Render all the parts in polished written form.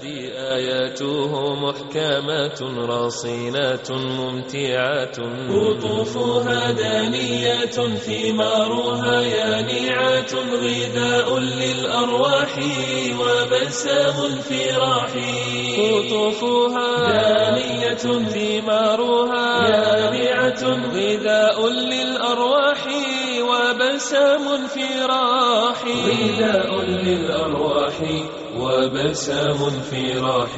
الهادي آياته محكمات رصينات ممتعات قطوفها دانية ثمارها يانعات غذاء للأرواح وبسام في راح قطوفها دانية ثمارها يانعة غذاء للأرواح وبسام في راح غذاء للأرواح وبسام في راح.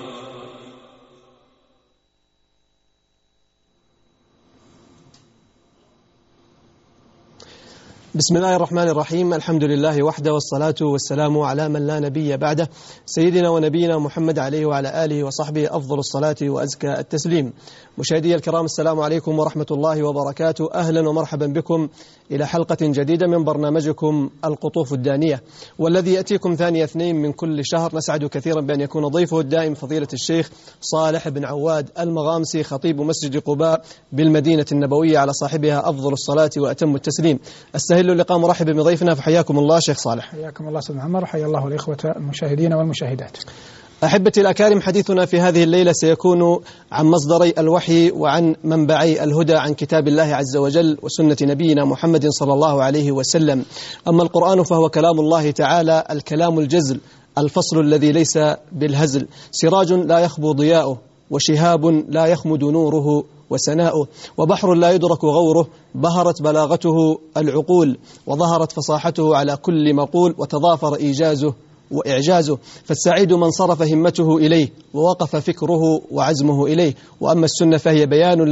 بسم الله الرحمن الرحيم. الحمد لله وحده، والصلاة والسلام على من لا نبي بعده، سيدنا ونبينا محمد عليه وعلى آله وصحبه أفضل الصلاة وأزكى التسليم. مشاهدي الكرام، السلام عليكم ورحمة الله وبركاته. أهلا ومرحبا بكم إلى حلقة جديدة من برنامجكم القطوف الدانية، والذي يأتيكم ثاني اثنين من كل شهر. نسعد كثيرا بأن يكون ضيفه الدائم فضيلة الشيخ صالح بن عواد المغامسي، خطيب مسجد قباء بالمدينة النبوية، على صاحبها أفضل الصلاة وأتم التسليم. استهل اللقاء مرحبا بضيفنا، فحياكم الله شيخ صالح. حياكم الله سيد محمد، وحيا الله الإخوة المشاهدين والمشاهدات. أحبتي الأكارم، حديثنا في هذه الليلة سيكون عن مصدري الوحي وعن منبعي الهدى، عن كتاب الله عز وجل وسنة نبينا محمد صلى الله عليه وسلم. أما القرآن فهو كلام الله تعالى، الكلام الجزل، الفصل الذي ليس بالهزل، سراج لا يخبو ضياؤه، وشهاب لا يخمد نوره وسناؤه، وبحر لا يدرك غوره، بهرت بلاغته العقول، وظهرت فصاحته على كل مقول، وتضافر إيجازه وإعجازه. فالسعيد من صرف همته إليه، ووقف فكره وعزمه إليه. وأما السنة فهي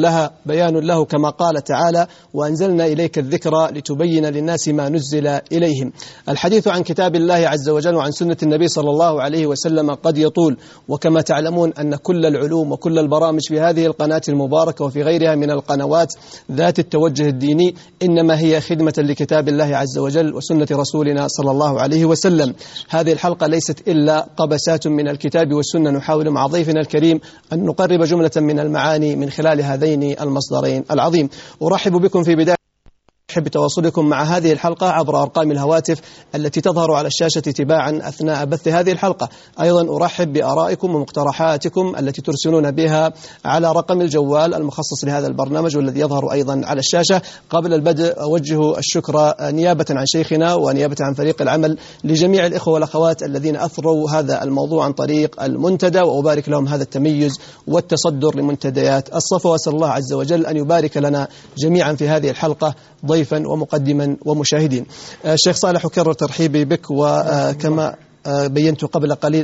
بيان له كما قال تعالى: وأنزلنا إليك الذكرى لتبين للناس ما نزل إليهم. الحديث عن كتاب الله عز وجل وعن سنة النبي صلى الله عليه وسلم قد يطول، وكما تعلمون أن كل العلوم وكل البرامج في هذه القناة المباركة وفي غيرها من القنوات ذات التوجه الديني إنما هي خدمة لكتاب الله عز وجل وسنة رسولنا صلى الله عليه وسلم. هذه الحلقة ليست إلا قبسات من الكتاب والسنة، نحاول مع ضيفنا الكريم أن نقرب جملة من المعاني من خلال هذين المصدرين العظيم. أرحب بكم في بداية أحب تواصلكم مع هذه الحلقة عبر أرقام الهواتف التي تظهر على الشاشة تباعا أثناء بث هذه الحلقة. أيضا أرحب بآرائكم ومقترحاتكم التي ترسلون بها على رقم الجوال المخصص لهذا البرنامج والذي يظهر أيضا على الشاشة. قبل البدء أوجه الشكر نيابة عن شيخنا ونيابة عن فريق العمل لجميع الإخوة والأخوات الذين أثروا هذا الموضوع عن طريق المنتدى، وأبارك لهم هذا التميز والتصدر لمنتديات الصفوة. وأسأل الله عز وجل أن يبارك لنا جميعا في هذه الحلقة ضيفا ومقدما ومشاهدين. الشيخ صالح، أكرر ترحيبي بك، وكما بينت قبل قليل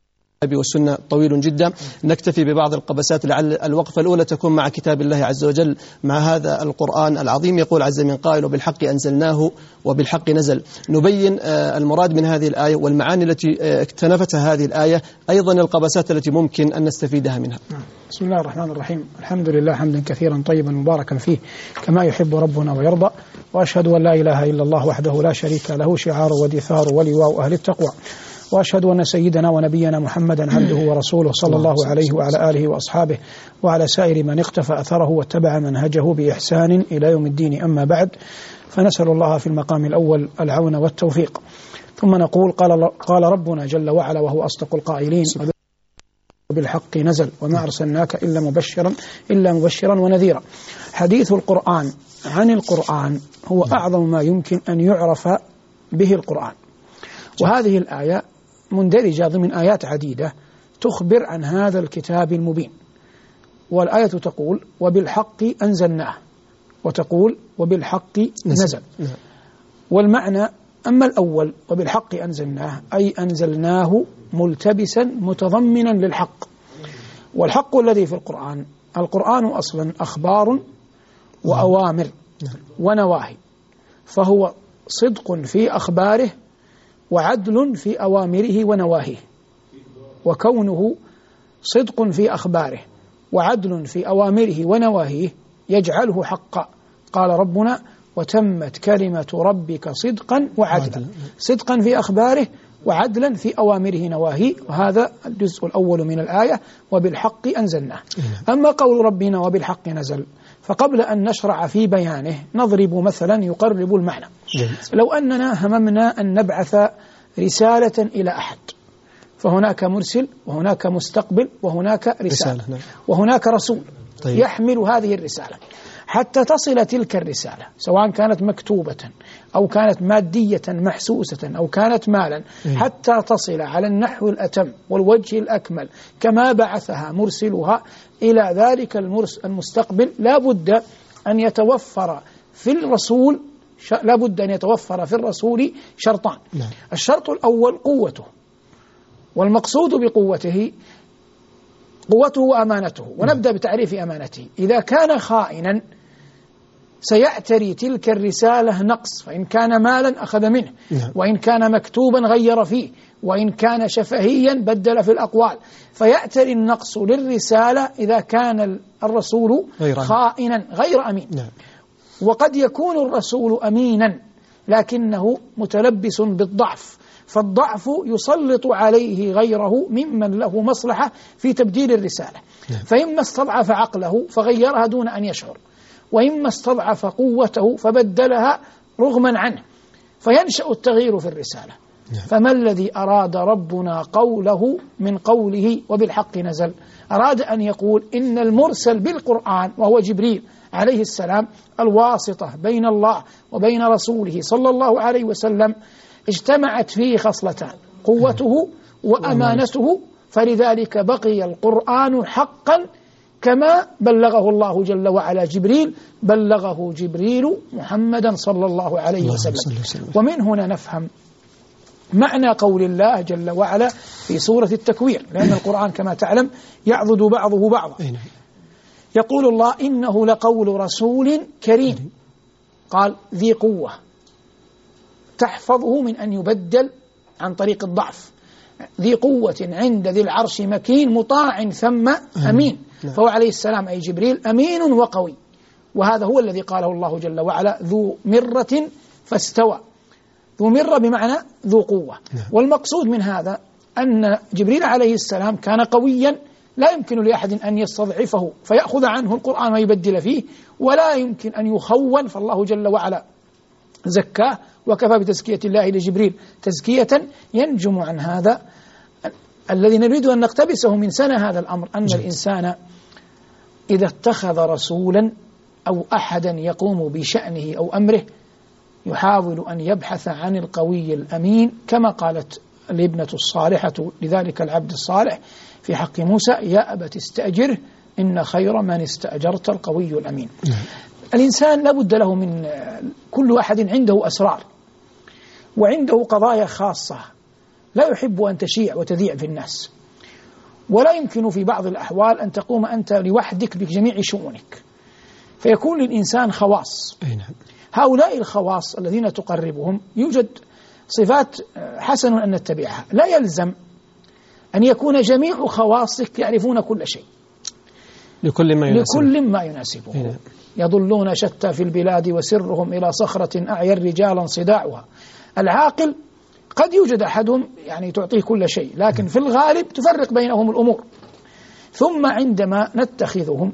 والسنة طويل جدا، نكتفي ببعض القبسات لعل الوقفة الأولى تكون مع كتاب الله عز وجل، مع هذا القرآن العظيم. يقول عز من قائل: وبالحق أنزلناه وبالحق نزل. نبين المراد من هذه الآية والمعاني التي اكتنفتها هذه الآية، أيضا القبسات التي ممكن أن نستفيدها منها. بسم الله الرحمن الرحيم. الحمد لله حمدا كثيرا طيبا مباركا فيه كما يحب ربنا ويرضى، وأشهد أن لا إله إلا الله وحده لا شريك له، شعار ودثار ولواء أهل التقوى. وأشهد أن سيدنا ونبينا محمدا عبده ورسوله صلى الله عليه وعلى آله وأصحابه وعلى سائر من اقتفى أثره واتبع منهجه بإحسان إلى يوم الدين. أما بعد، فنسأل الله في المقام الأول العون والتوفيق، ثم نقول: قال ربنا جل وعلا وهو أصدق القائلين: وبالحق نزل وما أرسلناك إلا مبشرا ونذيرا. حديث القرآن عن القرآن هو أعظم ما يمكن أن يعرف به القرآن، وهذه الآية مندرجة ضمن آيات عديدة تخبر عن هذا الكتاب المبين. والآية تقول: وبالحق أنزلناه، وتقول: وبالحق نزل. والمعنى: أما الأول وبالحق أنزلناه، أي أنزلناه ملتبسا متضمنا للحق. والحق الذي في القرآن أصلا أخبار وأوامر ونواهي، فهو صدق في أخباره وعدل في أوامره ونواهيه. وكونه صدق في أخباره وعدل في أوامره ونواهيه يجعله حقا. قال ربنا: وتمت كلمة ربك صدقا وعدلا. صدقا في أخباره وعدلا في أوامره نواهيه، وهذا الجزء الأول من الآية: وبالحق أنزلناه. أما قول ربنا وبالحق نزل، فقبل أن نشرع في بيانه نضرب مثلا يقرب المعنى. لو أننا هممنا أن نبعث رسالة إلى أحد، فهناك مرسل وهناك مستقبل وهناك رسالة نعم. وهناك رسول طيب. يحمل هذه الرسالة حتى تصل تلك الرسالة، سواء كانت مكتوبة أو كانت مادية محسوسة أو كانت مالا، حتى تصل على النحو الأتم والوجه الأكمل كما بعثها مرسلها إلى ذلك المستقبل. لا بد أن يتوفر في الرسول شرطان. الشرط الأول قوته، والمقصود بقوته قوته وأمانته. ونبدأ بتعريف أمانته. إذا كان خائنا سيعتري تلك الرسالة نقص، فإن كان مالا أخذ منه، وإن كان مكتوبا غير فيه، وإن كان شفهيا بدل في الأقوال، فيعتري النقص للرسالة إذا كان الرسول خائنا غير أمين. وقد يكون الرسول أمينا لكنه متلبس بالضعف، فالضعف يسلط عليه غيره ممن له مصلحة في تبديل الرسالة. فإما استضعف عقله فغيرها دون أن يشعر، وإما استضعف قوته فبدلها رغما عنه، فينشأ التغيير في الرسالة. فما الذي أراد ربنا قوله من قوله وبالحق نزل؟ أراد أن يقول إن المرسل بالقرآن وهو جبريل عليه السلام الواسطة بين الله وبين رسوله صلى الله عليه وسلم اجتمعت فيه خصلتان: قوته وأمانته، فلذلك بقي القرآن حقا كما بلغه الله جل وعلا جبريل، بلغه جبريل محمدا صلى الله عليه وسلم. ومن هنا نفهم معنى قول الله جل وعلا في سورة التكوير، لأن القرآن كما تعلم يعضد بعضه بعضا. يقول الله: إنه لقول رسول كريم، قال ذي قوة تحفظه من أن يبدل عن طريق الضعف، ذي قوة عند ذي العرش مكين مطاع ثم أمين. فهو عليه السلام أي جبريل أمين وقوي، وهذا هو الذي قاله الله جل وعلا: ذو مرة فاستوى. ذو مرة بمعنى ذو قوة. والمقصود من هذا أن جبريل عليه السلام كان قويا لا يمكن لأحد أن يستضعفه فيأخذ عنه القرآن ويبدل فيه، ولا يمكن أن يخون، فالله جل وعلا زكاه وكفى بتزكية الله لجبريل تزكية. ينجم عن هذا الذي نريد أن نقتبسه من سنة هذا الأمر، أن الإنسان إذا اتخذ رسولا أو أحدا يقوم بشأنه أو أمره يحاول أن يبحث عن القوي الأمين، كما قالت الابنة الصالحة لذلك العبد الصالح في حق موسى: يا أبت استأجره إن خير من استأجرت القوي الأمين. الإنسان لابد له من كل واحد عنده أسرار وعنده قضايا خاصة لا يحب أن تشيع وتذيع في الناس، ولا يمكن في بعض الأحوال أن تقوم أنت لوحدك بجميع شؤونك، فيكون للإنسان خواص. هؤلاء الخواص الذين تقربهم يوجد صفات حسن أن نتبعها، لا يلزم أن يكون جميع خواصك يعرفون كل شيء لكل ما يناسبه. يضلون شتى في البلاد وسرهم إلى صخرة أعيا رجالا صداعها. العاقل قد يوجد أحدهم يعني تعطيه كل شيء، لكن في الغالب تفرق بينهم الأمور. ثم عندما نتخذهم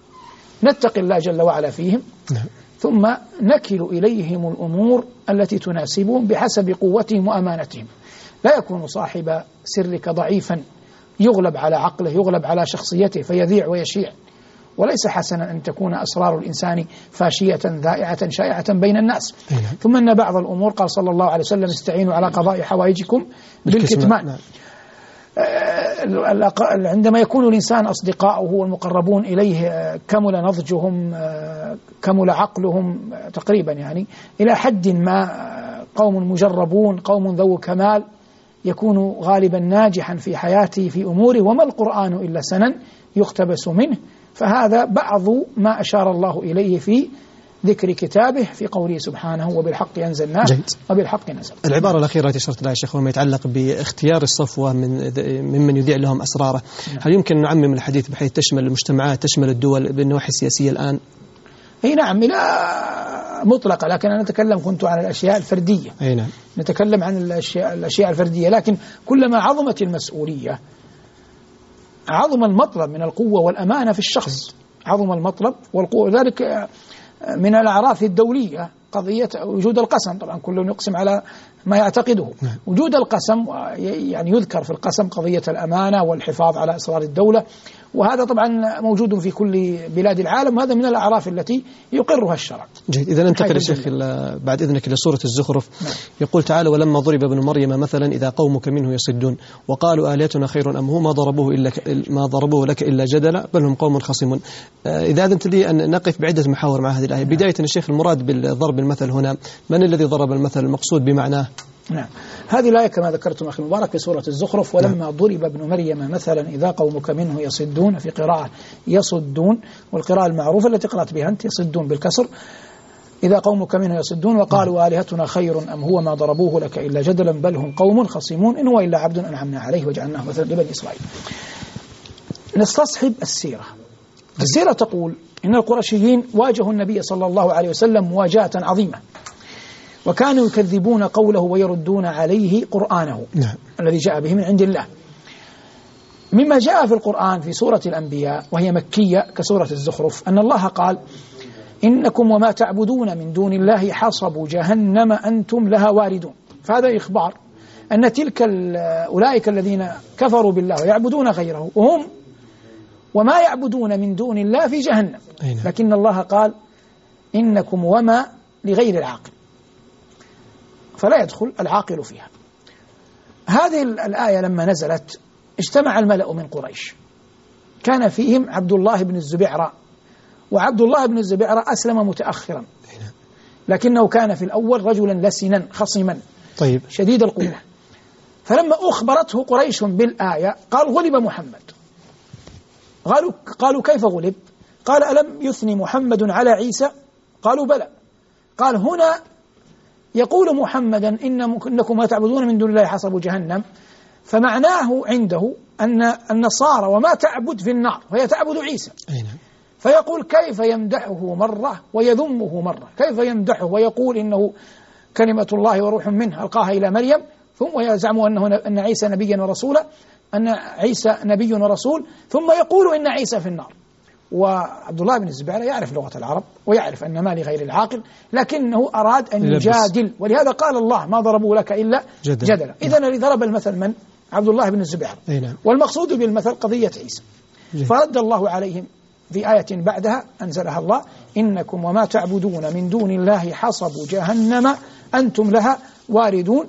نتقي الله جل وعلا فيهم، ثم نكل إليهم الأمور التي تناسبهم بحسب قوتهم وأمانتهم. لا يكون صاحب سرك ضعيفا يغلب على عقله، يغلب على شخصيته فيذيع ويشيع، وليس حسنا أن تكون أسرار الإنسان فاشية ذائعة شائعة بين الناس. ثم أن بعض الأمور قال صلى الله عليه وسلم: استعينوا على قضاء حوائجكم بالكتمان. عندما يكون الإنسان أصدقاؤه والمقربون إليه كمل نضجهم، كمل عقلهم تقريبا، يعني إلى حد ما قوم مجربون، قوم ذو كمال، يكون غالبا ناجحا في حياته في أموره، وما القرآن إلا سنن يقتبس منه. فهذا بعض ما أشار الله إليه في ذكر كتابه في قوله سبحانه: وبالحق أنزلناه وبالحق نزل. العبارة الأخيرة التي أشرت لها يا شيخ وما يتعلق باختيار الصفوة ممن يذيع لهم أسراره، هل يمكن أن نعمم الحديث بحيث تشمل المجتمعات، تشمل الدول بالنواحي السياسية الآن؟ أي نعم، لا مطلقة، لكن أنا كنت عن الأشياء الفردية. أي نعم. نتكلم عن الأشياء الفردية، لكن كلما عظمت المسؤولية عظم المطلب من القوة والأمانة في الشخص، عظم المطلب والقوة. ذلك من الأعراف الدولية قضية وجود القسم، طبعا كل يقسم على ما يعتقده. وجود القسم يعني يذكر في القسم قضية الأمانة والحفاظ على أسرار الدولة، وهذا طبعا موجود في كل بلاد العالم، وهذا من الأعراف التي يقرها الشرع. جيد. إذا ننتقل يا شيخ بعد إذنك إلى سورة الزخرف. يقول تعالى: ولما ضرب ابن مريم مثلا إذا قومك منه يصدون وقالوا آلهتنا خير أم هو ما ضربوه لك إلا جدلا بل هم قوم خصمون. إذا أذنت لي أن نقف بعدة محاور مع هذه الآية. بداية الشيخ، المراد بالضرب المثل هنا من الذي ضرب المثل؟ المقصود بمعناه؟ نعم، هذه الآية كما ذكرتم أخي المبارك في سورة الزخرف: ولما ضرب ابن مريم مثلا إذا قومك منه يصدون، في قراءة يصدون، والقراءة المعروفة التي قرأت بها أنت يصدون بالكسر، إذا قومك منه يصدون وقالوا آلهتنا خير أم هو ما ضربوه لك إلا جدلا بل هم قوم خصمون إن هو إلا عبد أنعمنا عليه وجعلناه مثلا لبني إسرائيل. نستصحب السيرة. السيرة تقول إن القرشيين واجهوا النبي صلى الله عليه وسلم مواجهة عظيمة، وكانوا يكذبون قوله ويردون عليه قرآنه الذي جاء به من عند الله. مما جاء في القرآن في سورة الأنبياء وهي مكية كسورة الزخرف أن الله قال: إنكم وما تعبدون من دون الله حصب جهنم أنتم لها واردون. فهذا إخبار أن أولئك الذين كفروا بالله ويعبدون غيره وهم وما يعبدون من دون الله في جهنم. لكن الله قال: إنكم وما لغير العاقل، فلا يدخل العاقل فيها. هذه الآية لما نزلت اجتمع الملأ من قريش، كان فيهم عبد الله بن الزبيعرة، وعبد الله بن الزبيعرة أسلم متأخرا، لكنه كان في الأول رجلا لسنا خصما شديد القوة. فلما أخبرته قريش بالآية قال: غلب محمد. قالوا: كيف غلب؟ قال: ألم يثني محمد على عيسى؟ قالوا: بلى. قال: هنا يقول محمدا إنكم ما تعبدون من دون الله حصب جهنم، فمعناه عنده أن النصارى وما تعبد في النار وهي تعبد عيسى. فيقول: كيف يمدحه مرة ويذمه مرة؟ كيف يمدحه ويقول إنه كلمة الله وروح منه ألقاها إلى مريم، ثم يزعم أن عيسى نبيا ورسولا، أن عيسى نبي ورسول، ثم يقول إن عيسى في النار. وعبد الله بن الزبير يعرف لغة العرب ويعرف أن ما لغير العاقل، لكنه أراد أن يجادل، ولهذا قال الله: ما ضربوا لك إلا جدلا. إذن الذي ضرب المثل من؟ عبد الله بن الزبير. والمقصود بالمثل قضية عيسى. فرد الله عليهم في آية بعدها أنزلها الله: إنكم وما تعبدون من دون الله حصب جهنم أنتم لها واردون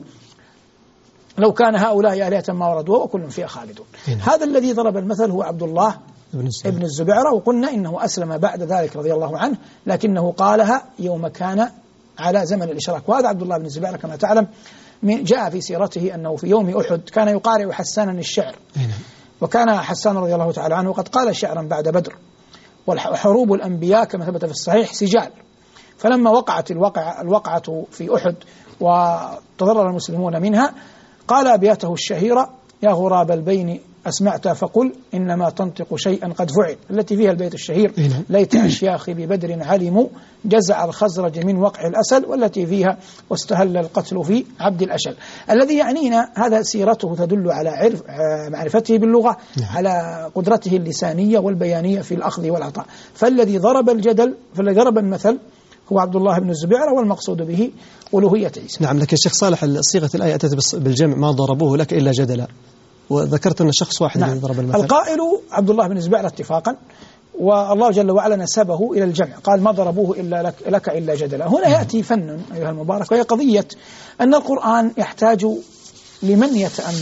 لو كان هؤلاء آلهة ما وردوها وكل فيها خالدون. هذا الذي ضرب المثل هو عبد الله ابن الزبير، وقلنا إنه أسلم بعد ذلك رضي الله عنه، لكنه قالها يوم كان على زمن الإشراك. وهذا عبد الله بن الزبير كما تعلم جاء في سيرته أنه في يوم أحد كان يقارئ حسانا الشعر، وكان حسان رضي الله تعالى عنه قد قال شعرا بعد بدر: وحروب الأنبياء كما ثبت في الصحيح سجال. فلما وقعت الوقعة في أحد وتضرر المسلمون منها قال أبياته الشهيرة: يا غراب البين أسمعت فقل إنما تنطق شيئا قد فعل، التي فيها البيت الشهير: ليت أشياخ ببدر علموا جزع الخزرج من وقع الأسل، والتي فيها واستهل القتل في عبد الأشل. الذي يعنينا هذا سيرته تدل على معرفته باللغة، على قدرته اللسانية والبيانية في الأخذ والعطاء. فالذي ضرب المثل هو عبد الله بن الزبير، والمقصود به ألوهية عيسى. نعم. لكن الشيخ صالح صيغة الآية أتت بالجمع: ما ضربوه لك إلا جدلا، وذكرت أن شخص واحد الذي ضرب المثل. القائل عبد الله بن الزبير اتفاقا، والله جل وعلا نسبه إلى الجمع، قال: ما ضربوه إلا لك إلا جدلا. هنا يأتي فن أيها المبارك، وهي قضية أن القرآن يحتاج لمن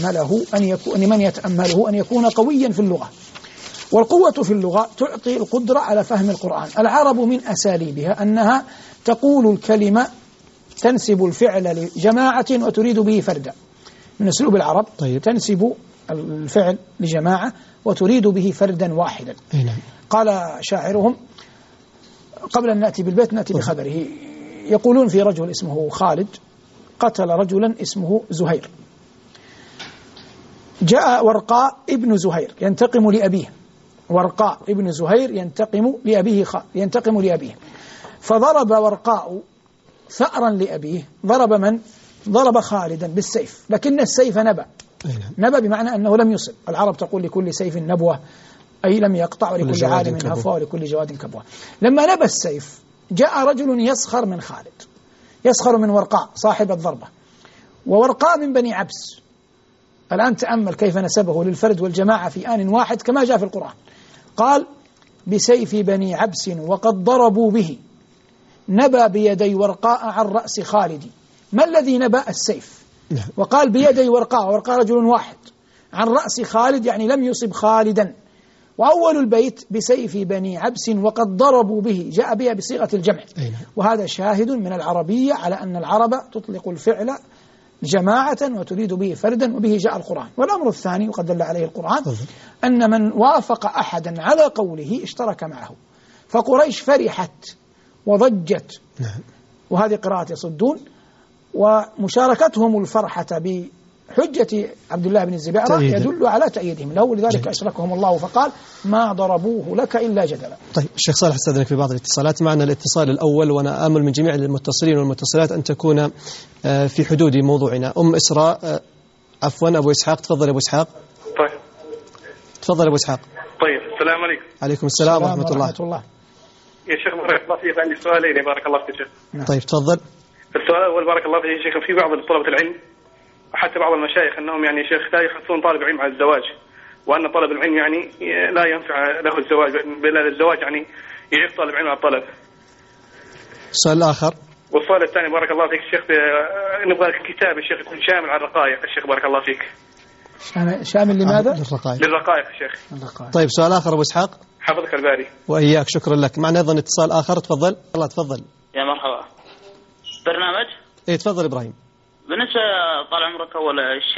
يتأمله أن يكون قويا في اللغة، والقوة في اللغة تعطي القدرة على فهم القرآن. العرب من أساليبها أنها تقول الكلمة تنسب الفعل لجماعة وتريد به فردا، من أسلوب العرب. تنسب الفعل لجماعة وتريد به فردا واحدا. قال شاعرهم قبل أن نأتي بالبيت نأتي بخبره، يقولون في رجل اسمه خالد قتل رجلا اسمه زهير، جاء ورقاء ابن زهير ينتقم لأبيه، ورقاء ابن زهير ينتقم لأبيه، فضرب ورقاء ثأرا لأبيه. ضرب من؟ ضرب خالدا بالسيف، لكن السيف نبى بمعنى أنه لم يصب. العرب تقول لكل سيف نبوة، أي لم يقطع، ولكل عالم هفوة، ولكل جواد كبوة. لما نبى السيف جاء رجل يسخر من خالد، يسخر من ورقاء صاحب الضربة، وورقاء من بني عبس. الآن تأمل كيف نسبه للفرد والجماعة في آن واحد كما جاء في القرآن. قال بسيف بني عبس وقد ضربوا به نبى بيدي ورقاء عن رأس خالد. ما الذي نبى؟ السيف. وقال بيدي ورقاء رجل واحد عن رأس خالد، يعني لم يصب خالدا. وأول البيت بسيف بني عبس وقد ضربوا به، جاء بها بصيغة الجمع، وهذا شاهد من العربية على أن العرب تطلق الفعل جماعة وتريد به فردا، وبه جاء القرآن. والأمر الثاني وقد دل عليه القرآن أن من وافق أحدا على قوله اشترك معه، فقريش فرحت وضجت، وهذه قراءة يصدون، ومشاركتهم الفرحة بحجة عبد الله بن الزبير يدل على تأييدهم له، ولذلك أشركهم الله فقال ما ضربوه لك إلا جدلا. طيب الشيخ صالح استاذنك في بعض الاتصالات. معنا الاتصال الأول، وأنا آمل من جميع المتصلين والمتصلات أن تكون في حدود موضوعنا. إسراء عفوا أبو إسحاق، تفضل أبو إسحاق. طيب تفضل أبو إسحاق. طيب السلام عليكم. عليكم السلام ورحمة الله. يا شيخ بارك الله فيك، عندي سؤالين بارك الله فيك شيخ. طيب تفضل. السؤال الأول بارك الله فيك شيخ، في بعض طلبة العلم وحتى بعض المشايخ أنهم يعني شيخ لا يحثون طالب العلم على الزواج، وأن طالب العلم يعني لا ينفع له الزواج، بل الزواج يعني يعيق طالب العلم على الطلب. السؤال الآخر. والسؤال الثاني بارك الله فيك الشيخ، نبغى كتاب الشيخ يكون شامل على الرقائق الشيخ بارك الله فيك. شامل لماذا؟ للرقائق الشيخ. طيب سؤال آخر أبو إسحاق. حفظك الباري. وإياك، شكرا لك. معنا أيضا اتصال آخر، تفضل. الله تفضل. يا مرحبا. برنامج؟ إيه تفضل إبراهيم. بالنسبة طال عمرك أول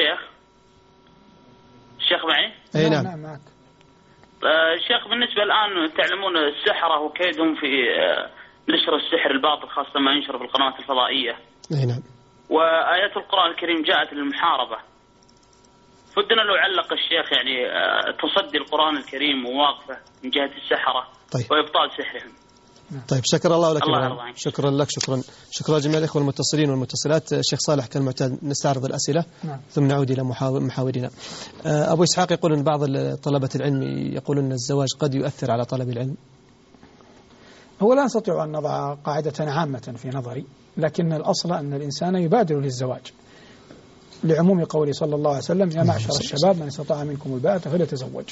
الشيخ معي؟ أي نعم معك. الشيخ بالنسبة الآن تعلمون السحرة وكيدهم في نشر السحر الباطل، خاصة ما ينشر في القنوات الفضائية. أي نعم. وآيات القرآن الكريم جاءت للمحاربة، فدنا لو علق الشيخ يعني تصدي القرآن الكريم وواقفه من جهة السحرة. طيب. وإبطال سحرهم. طيب شكر الله لك. الله شكرا لك. شكرا جميع الإخوة المتصلين والمتصلات. الشيخ صالح كالمعتاد نستعرض الأسئلة ثم نعود إلى محاورنا. أبو إسحاق يقول أن بعض طلبة العلم يقولون أن الزواج قد يؤثر على طلب العلم. هو لا نستطيع أن نضع قاعدة عامة في نظري، لكن الأصل أن الإنسان يبادر للزواج لعموم قوله صلى الله عليه وسلم يا معشر الشباب من استطاع منكم الباءة فليتزوج.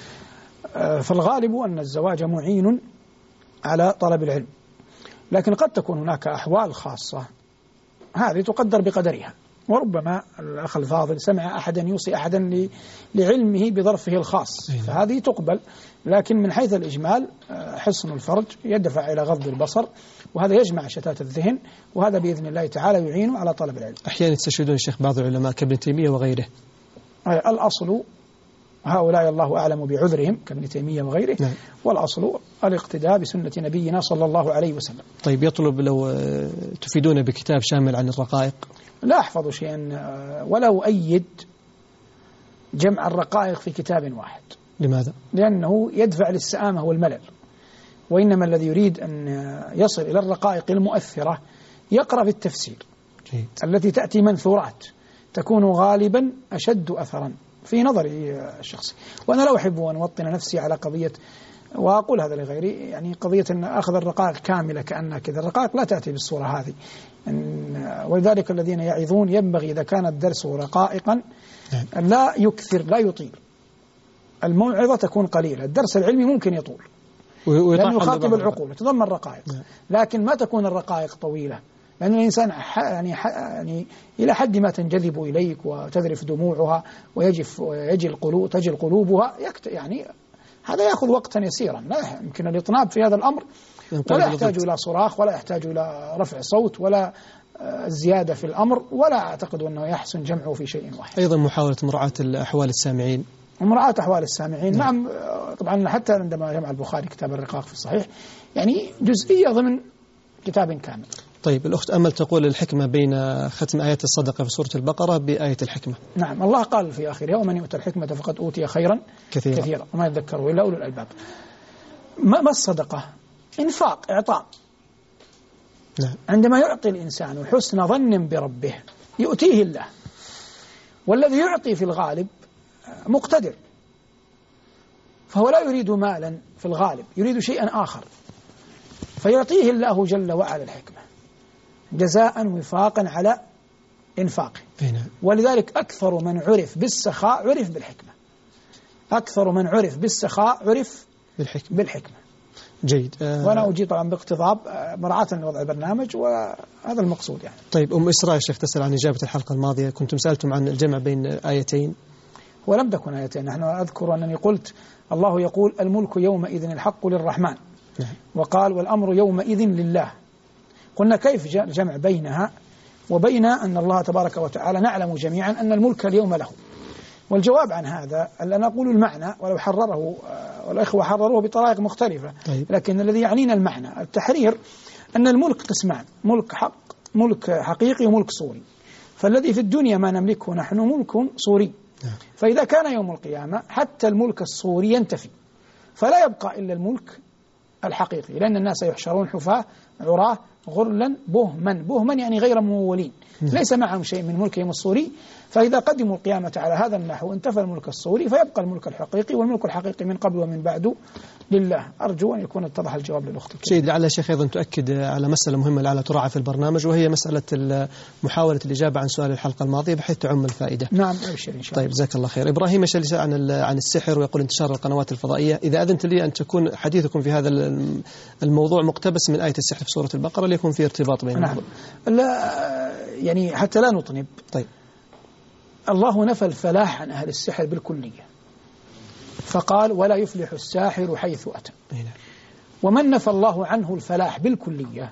فالغالب أن الزواج معين على طلب العلم، لكن قد تكون هناك أحوال خاصة هذه تقدر بقدرها، وربما الأخ الفاضل سمع أحدا يوصي أحدا لعلمه بظرفه الخاص، فهذه تقبل. لكن من حيث الإجمال حصن الفرج يدفع إلى غض البصر، وهذا يجمع شتات الذهن، وهذا بإذن الله تعالى يعين على طلب العلم. أحيانا يستشهدون الشيخ بعض العلماء كابن تيمية وغيره. الأصل هؤلاء الله أعلم بعذرهم كابن تيمية وغيره. والأصل الاقتداء بسنة نبينا صلى الله عليه وسلم. طيب يطلب لو تفيدون بكتاب شامل عن الرقائق. لا أحفظ شيئا ولو أيد جمع الرقائق في كتاب واحد. لماذا؟ لأنه يدفع للسآمة والملل، وإنما الذي يريد أن يصل إلى الرقائق المؤثرة يقرأ في التفسير التي تأتي منثورات تكون غالبا أشد أثرا في نظري الشخصي. وأنا لا أحب أن أوطن نفسي على قضية، وأقول هذا لغيري، يعني قضية أن أخذ الرقائق كاملة كأنها كذا. الرقائق لا تأتي بالصورة هذه، ولذلك الذين يعظون ينبغي إذا كان الدرس رقائقا لا يكثر لا يطيل، الموعظة تكون قليلة. الدرس العلمي ممكن يطول لأنه يخاطب العقول يتضمن رقائق، لكن ما تكون الرقائق طويلة، لأن الإنسان يعني إلى حد ما تنجذب إليك وتذرف دموعها ويجي قلوبها يعني هذا يأخذ وقتا يسيرا. لا يمكن الإطناب في هذا الأمر، ولا يحتاج إلى صراخ ولا يحتاج إلى رفع صوت ولا الزيادة في الأمر، ولا أعتقد أنه يحسن جمعه في شيء واحد. أيضا محاولة مراعاة أحوال السامعين. ومراعاة أحوال السامعين نعم. طبعا حتى عندما جمع البخاري كتاب الرقاق في الصحيح يعني جزئية ضمن كتاب كامل. طيب الأخت أمل تقول الحكمة بين ختم آيات الصدقة في سورة البقرة بآية الحكمة. نعم، الله قال في آخرها ومن يؤتى الحكمة فقد أوتي خيرا كثيرا وما يذكره إلا أولو الألباب. ما الصدقة؟ إنفاق، إعطاء. نعم. عندما يعطي الإنسان حسن ظن بربه يؤتيه الله، والذي يعطي في الغالب مقتدر، فهو لا يريد مالا في الغالب، يريد شيئا آخر، فيعطيه الله جل وعلا الحكمة جزاء وفاقا على إنفاقه. ولذلك أكثر من عرف بالسخاء عرف بالحكمة. أكثر من عرف بالسخاء عرف بالحكمة. جيد. وأنا أجيب طبعا باقتضاب مراعاة لوضع البرنامج، وهذا المقصود يعني. طيب إسراء يا شيخ تسأل عن إجابة الحلقة الماضية، كنتم سألتم عن الجمع بين آيتين. ولم تكن آيتين، نحن أذكر أنني قلت الله يقول الملك يومئذ الحق للرحمن، وقال والأمر يومئذ لله. قلنا كيف جمع بينها وبين أن الله تبارك وتعالى نعلم جميعا أن الملك اليوم له؟ والجواب عن هذا أن نقول المعنى، ولو حرره والأخوة حرروه بطرائق مختلفة. لكن الذي يعنينا المعنى التحرير أن الملك قسمان: ملك حق، ملك حقيقي، وملك صوري. فالذي في الدنيا ما نملكه نحن ملك صوري، فإذا كان يوم القيامة حتى الملك الصوري ينتفي، فلا يبقى إلا الملك الحقيقي، لأن الناس يحشرون حفاة عراة غرلا بهما يعني غير ممولين، ليس معهم شيء من ملكهم الصوري. فإذا قدموا القيامة على هذا النحو انتفى الملك الصوري، فيبقى الملك الحقيقي، والملك الحقيقي من قبل ومن بعد لله. أرجو أن يكون اتضح الجواب للأخت. شيء لعل الشيخ أيضا تؤكد على مسألة مهمة لعل تراعى في البرنامج، وهي مسألة محاولة الإجابة عن سؤال الحلقة الماضية بحيث تعم الفائدة. نعم أبشر إن شاء الله. طيب جزاك الله خير. إبراهيم يسأل عن السحر ويقول انتشار القنوات الفضائية، إذا أذنت لي أن تكون حديثكم في هذا الموضوع مقتبس من آية السحر في سورة البقرة ليكون في ارتباط بين نعم. لا يعني حتى لا نطنب. طيب. الله نفى الفلاح عن أهل السحر بالكلية، فقال ولا يفلح الساحر حيث أتى. ومن نفى الله عنه الفلاح بالكلية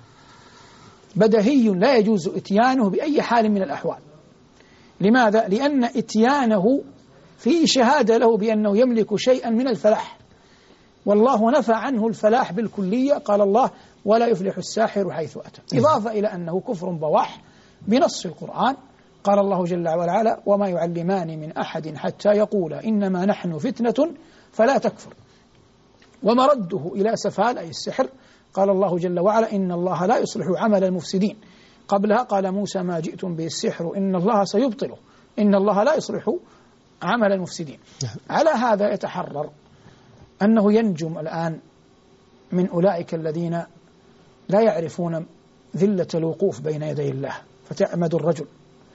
بدهي لا يجوز إتيانه بأي حال من الأحوال. لماذا؟ لأن إتيانه فيه شهادة له بأنه يملك شيئا من الفلاح، والله نفى عنه الفلاح بالكلية. قال الله ولا يفلح الساحر حيث أتى، إضافة إلى أنه كفر بواح بنص القرآن. قال الله جل وعلا وما يعلمان من أحد حتى يقولا إنما نحن فتنة فلا تكفر. ومرده إلى سفال أي السحر، قال الله جل وعلا إن الله لا يصلح عمل المفسدين. قبلها قال موسى ما جئتم به السحر إن الله سيبطله، إن الله لا يصلح عمل المفسدين. على هذا يتحرر أنه ينجم الآن من أولئك الذين لا يعرفون ذلة الوقوف بين يدي الله، فتعمد الرجل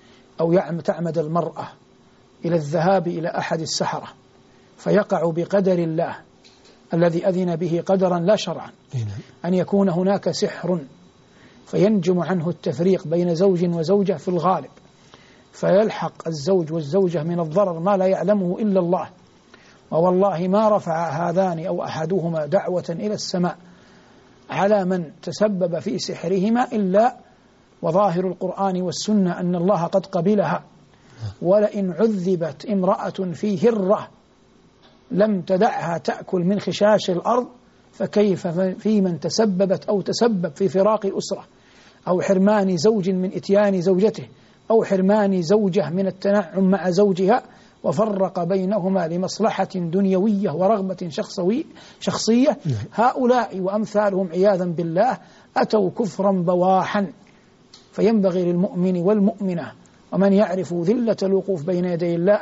أو تعمد المرأة إلى الذهاب إلى أحد السحرة فيقع بقدر الله الذي أذن به قدرا لا شرعا أن يكون هناك سحر، فينجم عنه التفريق بين زوج وزوجة في الغالب، فيلحق الزوج والزوجة من الضرر ما لا يعلمه إلا الله. ووالله ما رفع هذان أو أحدهما دعوة إلى السماء على من تسبب في سحرهما إلا وظاهر القرآن والسنة أن الله قد قبلها. ولئن عذبت امرأة في هرة لم تدعها تأكل من خشاش الأرض فكيف في من تسببت أو تسبب في فراق أسرة أو حرمان زوج من إتيان زوجته أو حرمان زوجة من التنعم مع زوجها وفرق بينهما لمصلحة دنيوية ورغبة شخصية. هؤلاء وأمثالهم عياذا بالله أتوا كفرا بواحا. فينبغي للمؤمن والمؤمنة ومن يعرف ذلة الوقوف بين يدي الله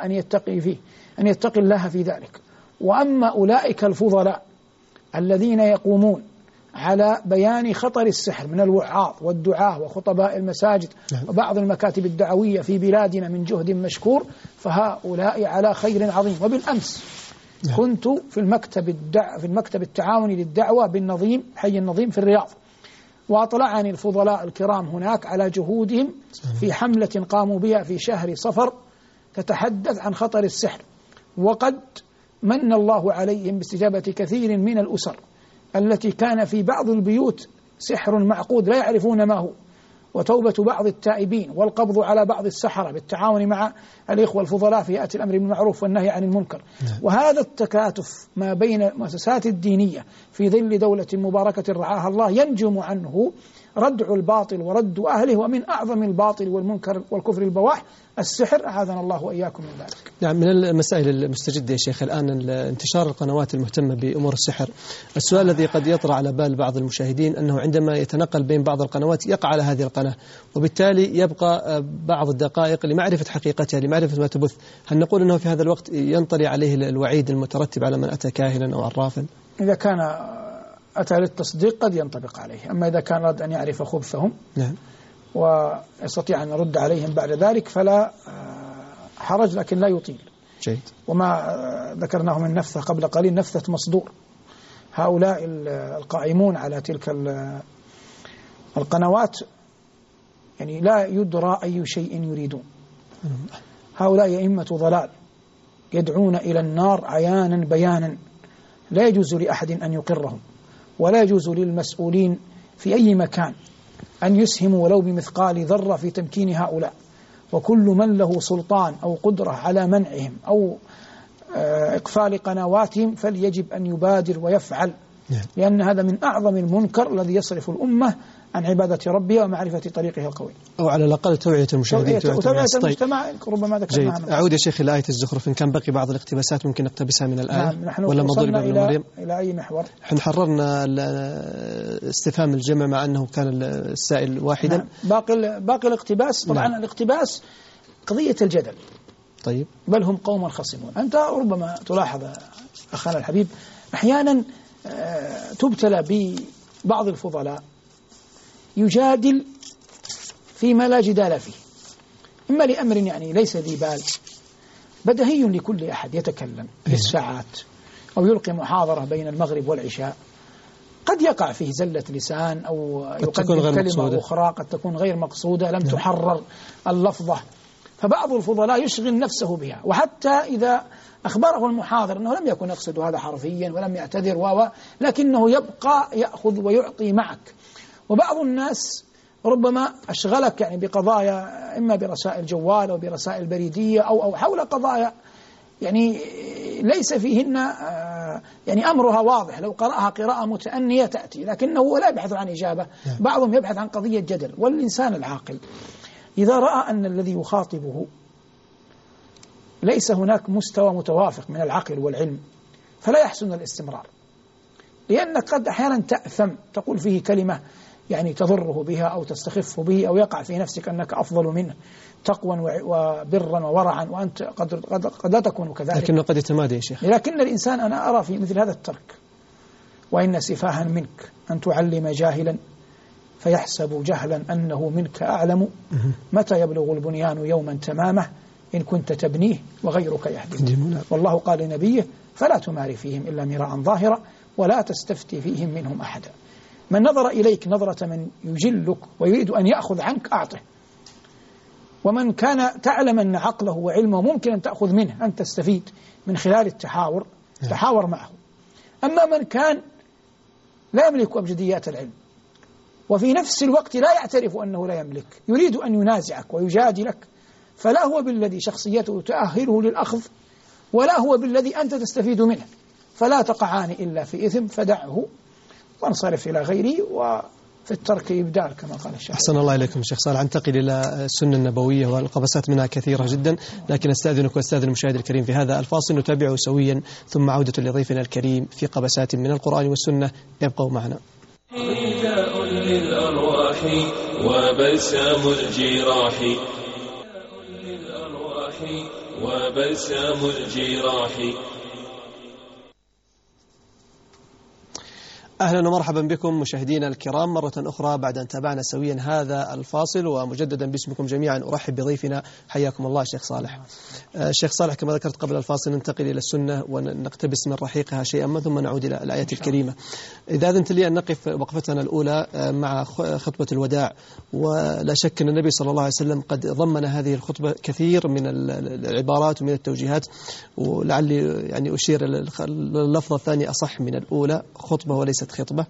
أن يتقي الله في ذلك. وأما أولئك الفضلاء الذين يقومون على بيان خطر السحر من الوعاظ والدعاة وخطباء المساجد وبعض المكاتب الدعوية في بلادنا من جهد مشكور، فهؤلاء على خير عظيم. وبالأمس كنت في المكتب التعاوني للدعوة بالنظيم حي النظيم في الرياض، وأطلعني الفضلاء الكرام هناك على جهودهم في حملة قاموا بها في شهر صفر تتحدث عن خطر السحر، وقد من الله عليهم باستجابة كثير من الأسر التي كان في بعض البيوت سحر معقود لا يعرفون ما هو، وتوبة بعض التائبين والقبض على بعض السحرة بالتعاون مع الإخوة الفضلاء في يأتي الأمر بالمعروف والنهي عن المنكر. وهذا التكاتف ما بين المؤسسات الدينية في ظل دولة مباركة رعاها الله ينجم عنه ردع الباطل ورد أهله، ومن أعظم الباطل والمنكر والكفر البواح السحر، أعاذنا الله وإياكم من ذلك. نعم، من المسائل المستجدة يا شيخ الآن انتشار القنوات المهتمة بأمور السحر. السؤال الذي قد يطرأ على بال بعض المشاهدين أنه عندما يتنقل بين بعض القنوات يقع على هذه القناة وبالتالي يبقى بعض الدقائق لمعرفة حقيقتها لمعرفة ما تبث. هل نقول أنه في هذا الوقت ينطلي عليه الوعيد المترتب على من أتى كاهنا أو عرافا؟ إذا كان أتى للتصديق قد ينطبق عليه، أما إذا كان أراد أن يعرف خبثهم نعم ويستطيع أن يرد عليهم بعد ذلك فلا حرج، لكن لا يطيل. جيد. وما ذكرناه من نفثة قبل قليل نفثة مصدور. هؤلاء القائمون على تلك القنوات يعني لا يدرى أي شيء يريدون. هؤلاء أئمة ضلال يدعون إلى النار عيانا بيانا، لا يجوز لأحد أن يقرهم، ولا يجوز للمسؤولين في أي مكان أن يسهموا ولو بمثقال ذرة في تمكين هؤلاء. وكل من له سلطان أو قدرة على منعهم أو إقفال قنواتهم فليجب أن يبادر ويفعل، لأن هذا من أعظم المنكر الذي يصرف الأمة عن عبادة ربها ومعرفة طريقها القوي، أو على الأقل توعية المشاهدين وتوعية المجتمع. ربما ذكرناها. أعود يا شيخ إلى آية الزخرف، إن كان بقي بعض الاقتباسات ممكن نقتبسها من الآية. نعم، نحن ولا وصلنا إلى أي محور؟ نحن حررنا استفهام الجمع مع أنه كان السائل واحدا. نعم. باقي الاقتباس. طبعا نعم. الاقتباس قضية الجدل. طيب. بل هم قوم خصمون. أنت ربما تلاحظ أخانا الحبيب أحيانا تبتلى ببعض الفضلاء يجادل فيما لا جدال فيه، إما لأمر يعني ليس ذي بال بدهي لكل أحد يتكلم بالساعات أو يلقي محاضرة بين المغرب والعشاء، قد يقع فيه زلة لسان أو يقدم كلمة أخرى قد تكون غير مقصودة لم تحرر اللفظة، فبعض الفضلاء يشغل نفسه بها، وحتى إذا أخبره المحاضر أنه لم يكن يقصد هذا حرفيا ولم يعتذر لكنه يبقى يأخذ ويعطي معك. وبعض الناس ربما أشغلك يعني بقضايا إما برسائل جوال أو برسائل بريدية أو حول قضايا يعني ليس فيهن يعني أمرها واضح، لو قرأها قراءة متأنية تأتي، لكنه لا يبحث عن إجابة. بعضهم يبحث عن قضية جدل. والإنسان العاقل إذا رأى أن الذي يخاطبه ليس هناك مستوى متوافق من العقل والعلم فلا يحسن الاستمرار، لأنك قد أحيانا تأثم تقول فيه كلمة يعني تضره بها أو تستخف به أو يقع في نفسك أنك أفضل منه تقوى وبرا وورعا، وأنت قد لا تكون كذلك، لكنه قد يتمادى يا شيخ. لكن الإنسان أنا أرى في مثل هذا الترك: وإن سفاها منك أن تعلم جاهلا فيحسب جهلا أنه منك أعلم، متى يبلغ البنيان يوما تمامه إن كنت تبنيه وغيرك يهدم. والله قال لنبيه: فلا تماري فيهم إلا مراء ظاهرا ولا تستفتي فيهم منهم أحدا. من نظر إليك نظرة من يجلك ويريد أن يأخذ عنك أعطه، ومن كان تعلم أن عقله وعلمه ممكن أن تأخذ منه أن تستفيد من خلال التحاور تحاور معه. أما من كان لا يملك أبجديات العلم وفي نفس الوقت لا يعترف أنه لا يملك، يريد أن ينازعك ويجادلك، فلا هو بالذي شخصيته تؤهله للأخذ ولا هو بالذي أنت تستفيد منه، فلا تقعان إلا في إثم، فدعه وانصرف إلى غيري، وفي الترك إبدال كما قال الشيخ. أحسن الله إليكم شيخ صالح. أنتقل إلى السنة النبوية والقبسات منها كثيرة جدا، لكن أستأذنك وأستأذن المشاهد الكريم في هذا الفاصل نتابعه سويا، ثم عودة لضيفنا الكريم في قبسات من القرآن والسنة. يبقوا معنا. نداء للأرواح وبلسام الجراح، وبلسام الجراح. أهلا ومرحبا بكم مشاهدينا الكرام مرة أخرى بعد أن تابعنا سويا هذا الفاصل، ومجددا باسمكم جميعا أرحب بضيفنا. حياكم الله شيخ صالح. شيخ صالح، كما ذكرت قبل الفاصل ننتقل إلى السنة ونقتبس من رحيقها شيئا ثم نعود إلى الآيات الكريمة. إذا أذنت لي أن نقف وقفتنا الأولى مع خطبة الوداع، ولا شك أن النبي صلى الله عليه وسلم قد ضمن هذه الخطبة كثير من العبارات ومن التوجيهات، ولعلي يعني أشير اللفظة الثانية أصح من الأولى، خطبة وليست خطبة.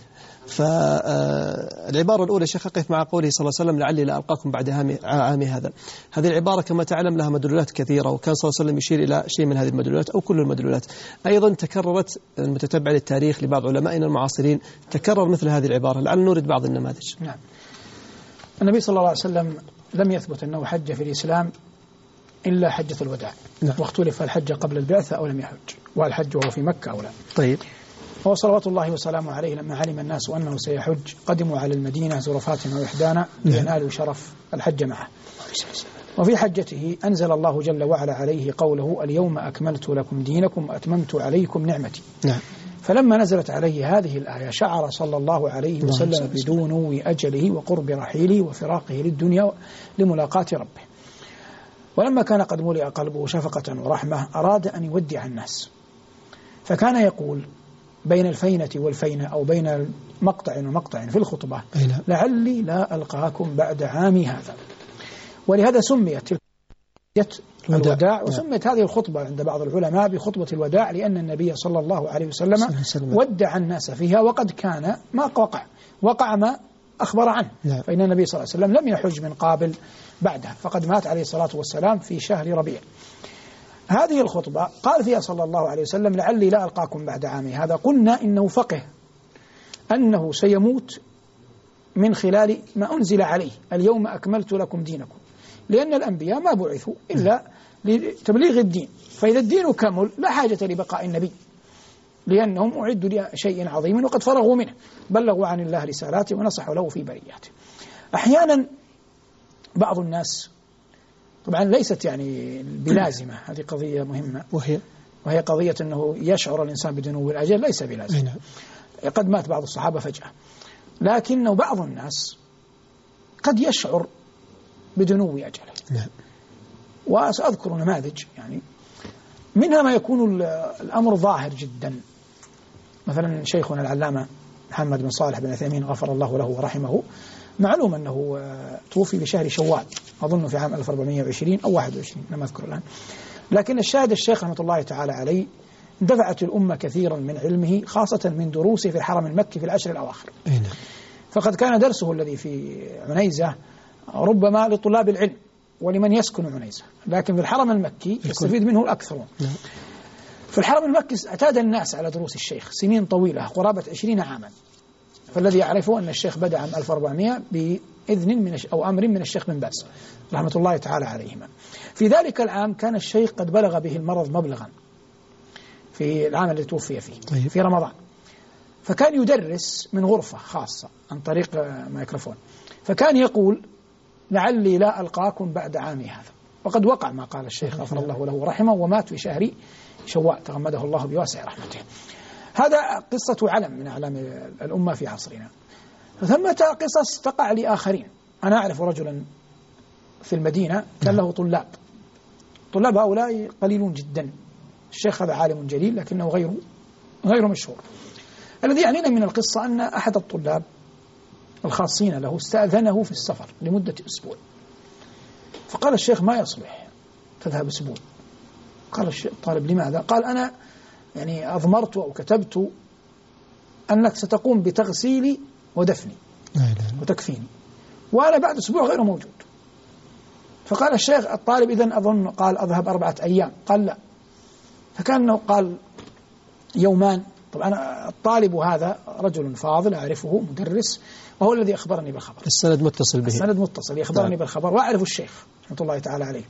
فالعبارة الأولى شيخ أقف مع قوله صلى الله عليه وسلم: لعلي لا ألقاكم بعد عامي هذا. هذه العبارة كما تعلم لها مدلولات كثيرة، وكان صلى الله عليه وسلم يشير إلى شيء من هذه المدلولات أو كل المدلولات. أيضا تكررت المتتبع للتاريخ لبعض علمائنا المعاصرين تكرر مثل هذه العبارة، لعل نورد بعض النماذج. نعم. النبي صلى الله عليه وسلم لم يثبت أنه حج في الإسلام إلا حجة الوداع. نعم. واختلف الحج قبل البعثة أو لم يحج، والحج وهو في مكة أو لا. طيب. هو صلوات الله وسلامه عليه لما علم الناس أنه سيحج قدموا على المدينة زرفات وإحدانا لينالوا شرف الحج معه. وفي حجته أنزل الله جل وعلا عليه قوله: اليوم أكملت لكم دينكم وأتممت عليكم نعمتي. نعم. فلما نزلت عليه هذه الآية شعر صلى الله عليه وسلم بدنو أجله وقرب رحيله وفراقه للدنيا لملاقاة ربه. ولما كان قد ملئ قلبه شفقة ورحمة أراد أن يودع الناس، فكان يقول بين الفينة والفينة أو بين مقطع ومقطع في الخطبة: لعلي لا ألقاكم بعد عامي هذا. ولهذا سميت الوداع، وسميت هذه الخطبة عند بعض العلماء بخطبة الوداع، لأن النبي صلى الله عليه وسلم ودع الناس فيها، وقد كان ما وقع ما أخبر عنه. فإن النبي صلى الله عليه وسلم لم يحج من قابل بعدها، فقد مات عليه الصلاة والسلام في شهر ربيع. هذه الخطبة قال فيها صلى الله عليه وسلم: لعلي لا ألقاكم بعد عامي هذا. قلنا إنه فقه أنه سيموت من خلال ما أنزل عليه: اليوم أكملت لكم دينكم، لأن الأنبياء ما بعثوا إلا لتبليغ الدين، فإذا الدين كمل لا حاجة لبقاء النبي، لأنهم أعدوا لشيء عظيم وقد فرغوا منه، بلغوا عن الله رسالاته ونصحوا له في برياته. أحيانا بعض الناس، طبعا ليست يعني بلازمة، هذه قضية مهمة، وهي قضية أنه يشعر الإنسان بدنو الأجل، ليس بلازمة. قد مات بعض الصحابة فجأة، لكنه بعض الناس قد يشعر بدنو أجله. وسأذكر نماذج يعني منها ما يكون الأمر ظاهر جدا. مثلا شيخنا العلامة محمد بن صالح بن عثيمين غفر الله له ورحمه، معلوم أنه توفي بشهر شوال، أظن في عام 1420 أو 21 لم أذكر الآن. لكن الشاهد الشيخ رحمة الله تعالى عليه دفعت الأمة كثيرا من علمه، خاصة من دروسه في الحرم المكي في العشر الأواخر. فقد كان درسه الذي في عنيزة ربما لطلاب العلم ولمن يسكن عنيزة، لكن في الحرم المكي يستفيد منه الأكثرون. في الحرم المكي اعتاد الناس على دروس الشيخ سنين طويلة، قرابة 20 عاما. فالذي يعرفه أن الشيخ بدأ عام 1400 بإذن أو أمر من الشيخ بن باز رحمة الله تعالى عليهما. في ذلك العام كان الشيخ قد بلغ به المرض مبلغا في العام الذي توفي فيه في رمضان، فكان يدرس من غرفة خاصة عن طريق ميكروفون، فكان يقول: لعلي لا ألقاكم بعد عامي هذا. وقد وقع ما قال الشيخ غفر الله له ورحمه، ومات في شهر شوال تغمده الله بواسع رحمته. هذا قصة علم من أعلام الأمة في عصرنا. ثمة قصص تقع لآخرين. أنا أعرف رجلا في المدينة كان له طلاب هؤلاء قليلون جدا. الشيخ هذا عالم جليل لكنه غير مشهور. الذي يعنينا من القصة أن أحد الطلاب الخاصين له استأذنه في السفر لمدة أسبوع، فقال الشيخ: ما يصلح تذهب أسبوع. قال الطالب: لماذا؟ قال: أنا يعني أضمرت أو كتبت أنك ستقوم بتغسيلي ودفني وتكفيني، وأنا بعد أسبوع غير موجود. فقال الشيخ الطالب: إذن أظن قال أذهب 4 أيام. قال: لا. فكأنه قال يومان. طبعا الطالب هذا رجل فاضل أعرفه، مدرس، وهو الذي أخبرني بالخبر. السند متصل به، السند متصل، يخبرني بالخبر وأعرف الشيخ رحمة الله تعالى عليه.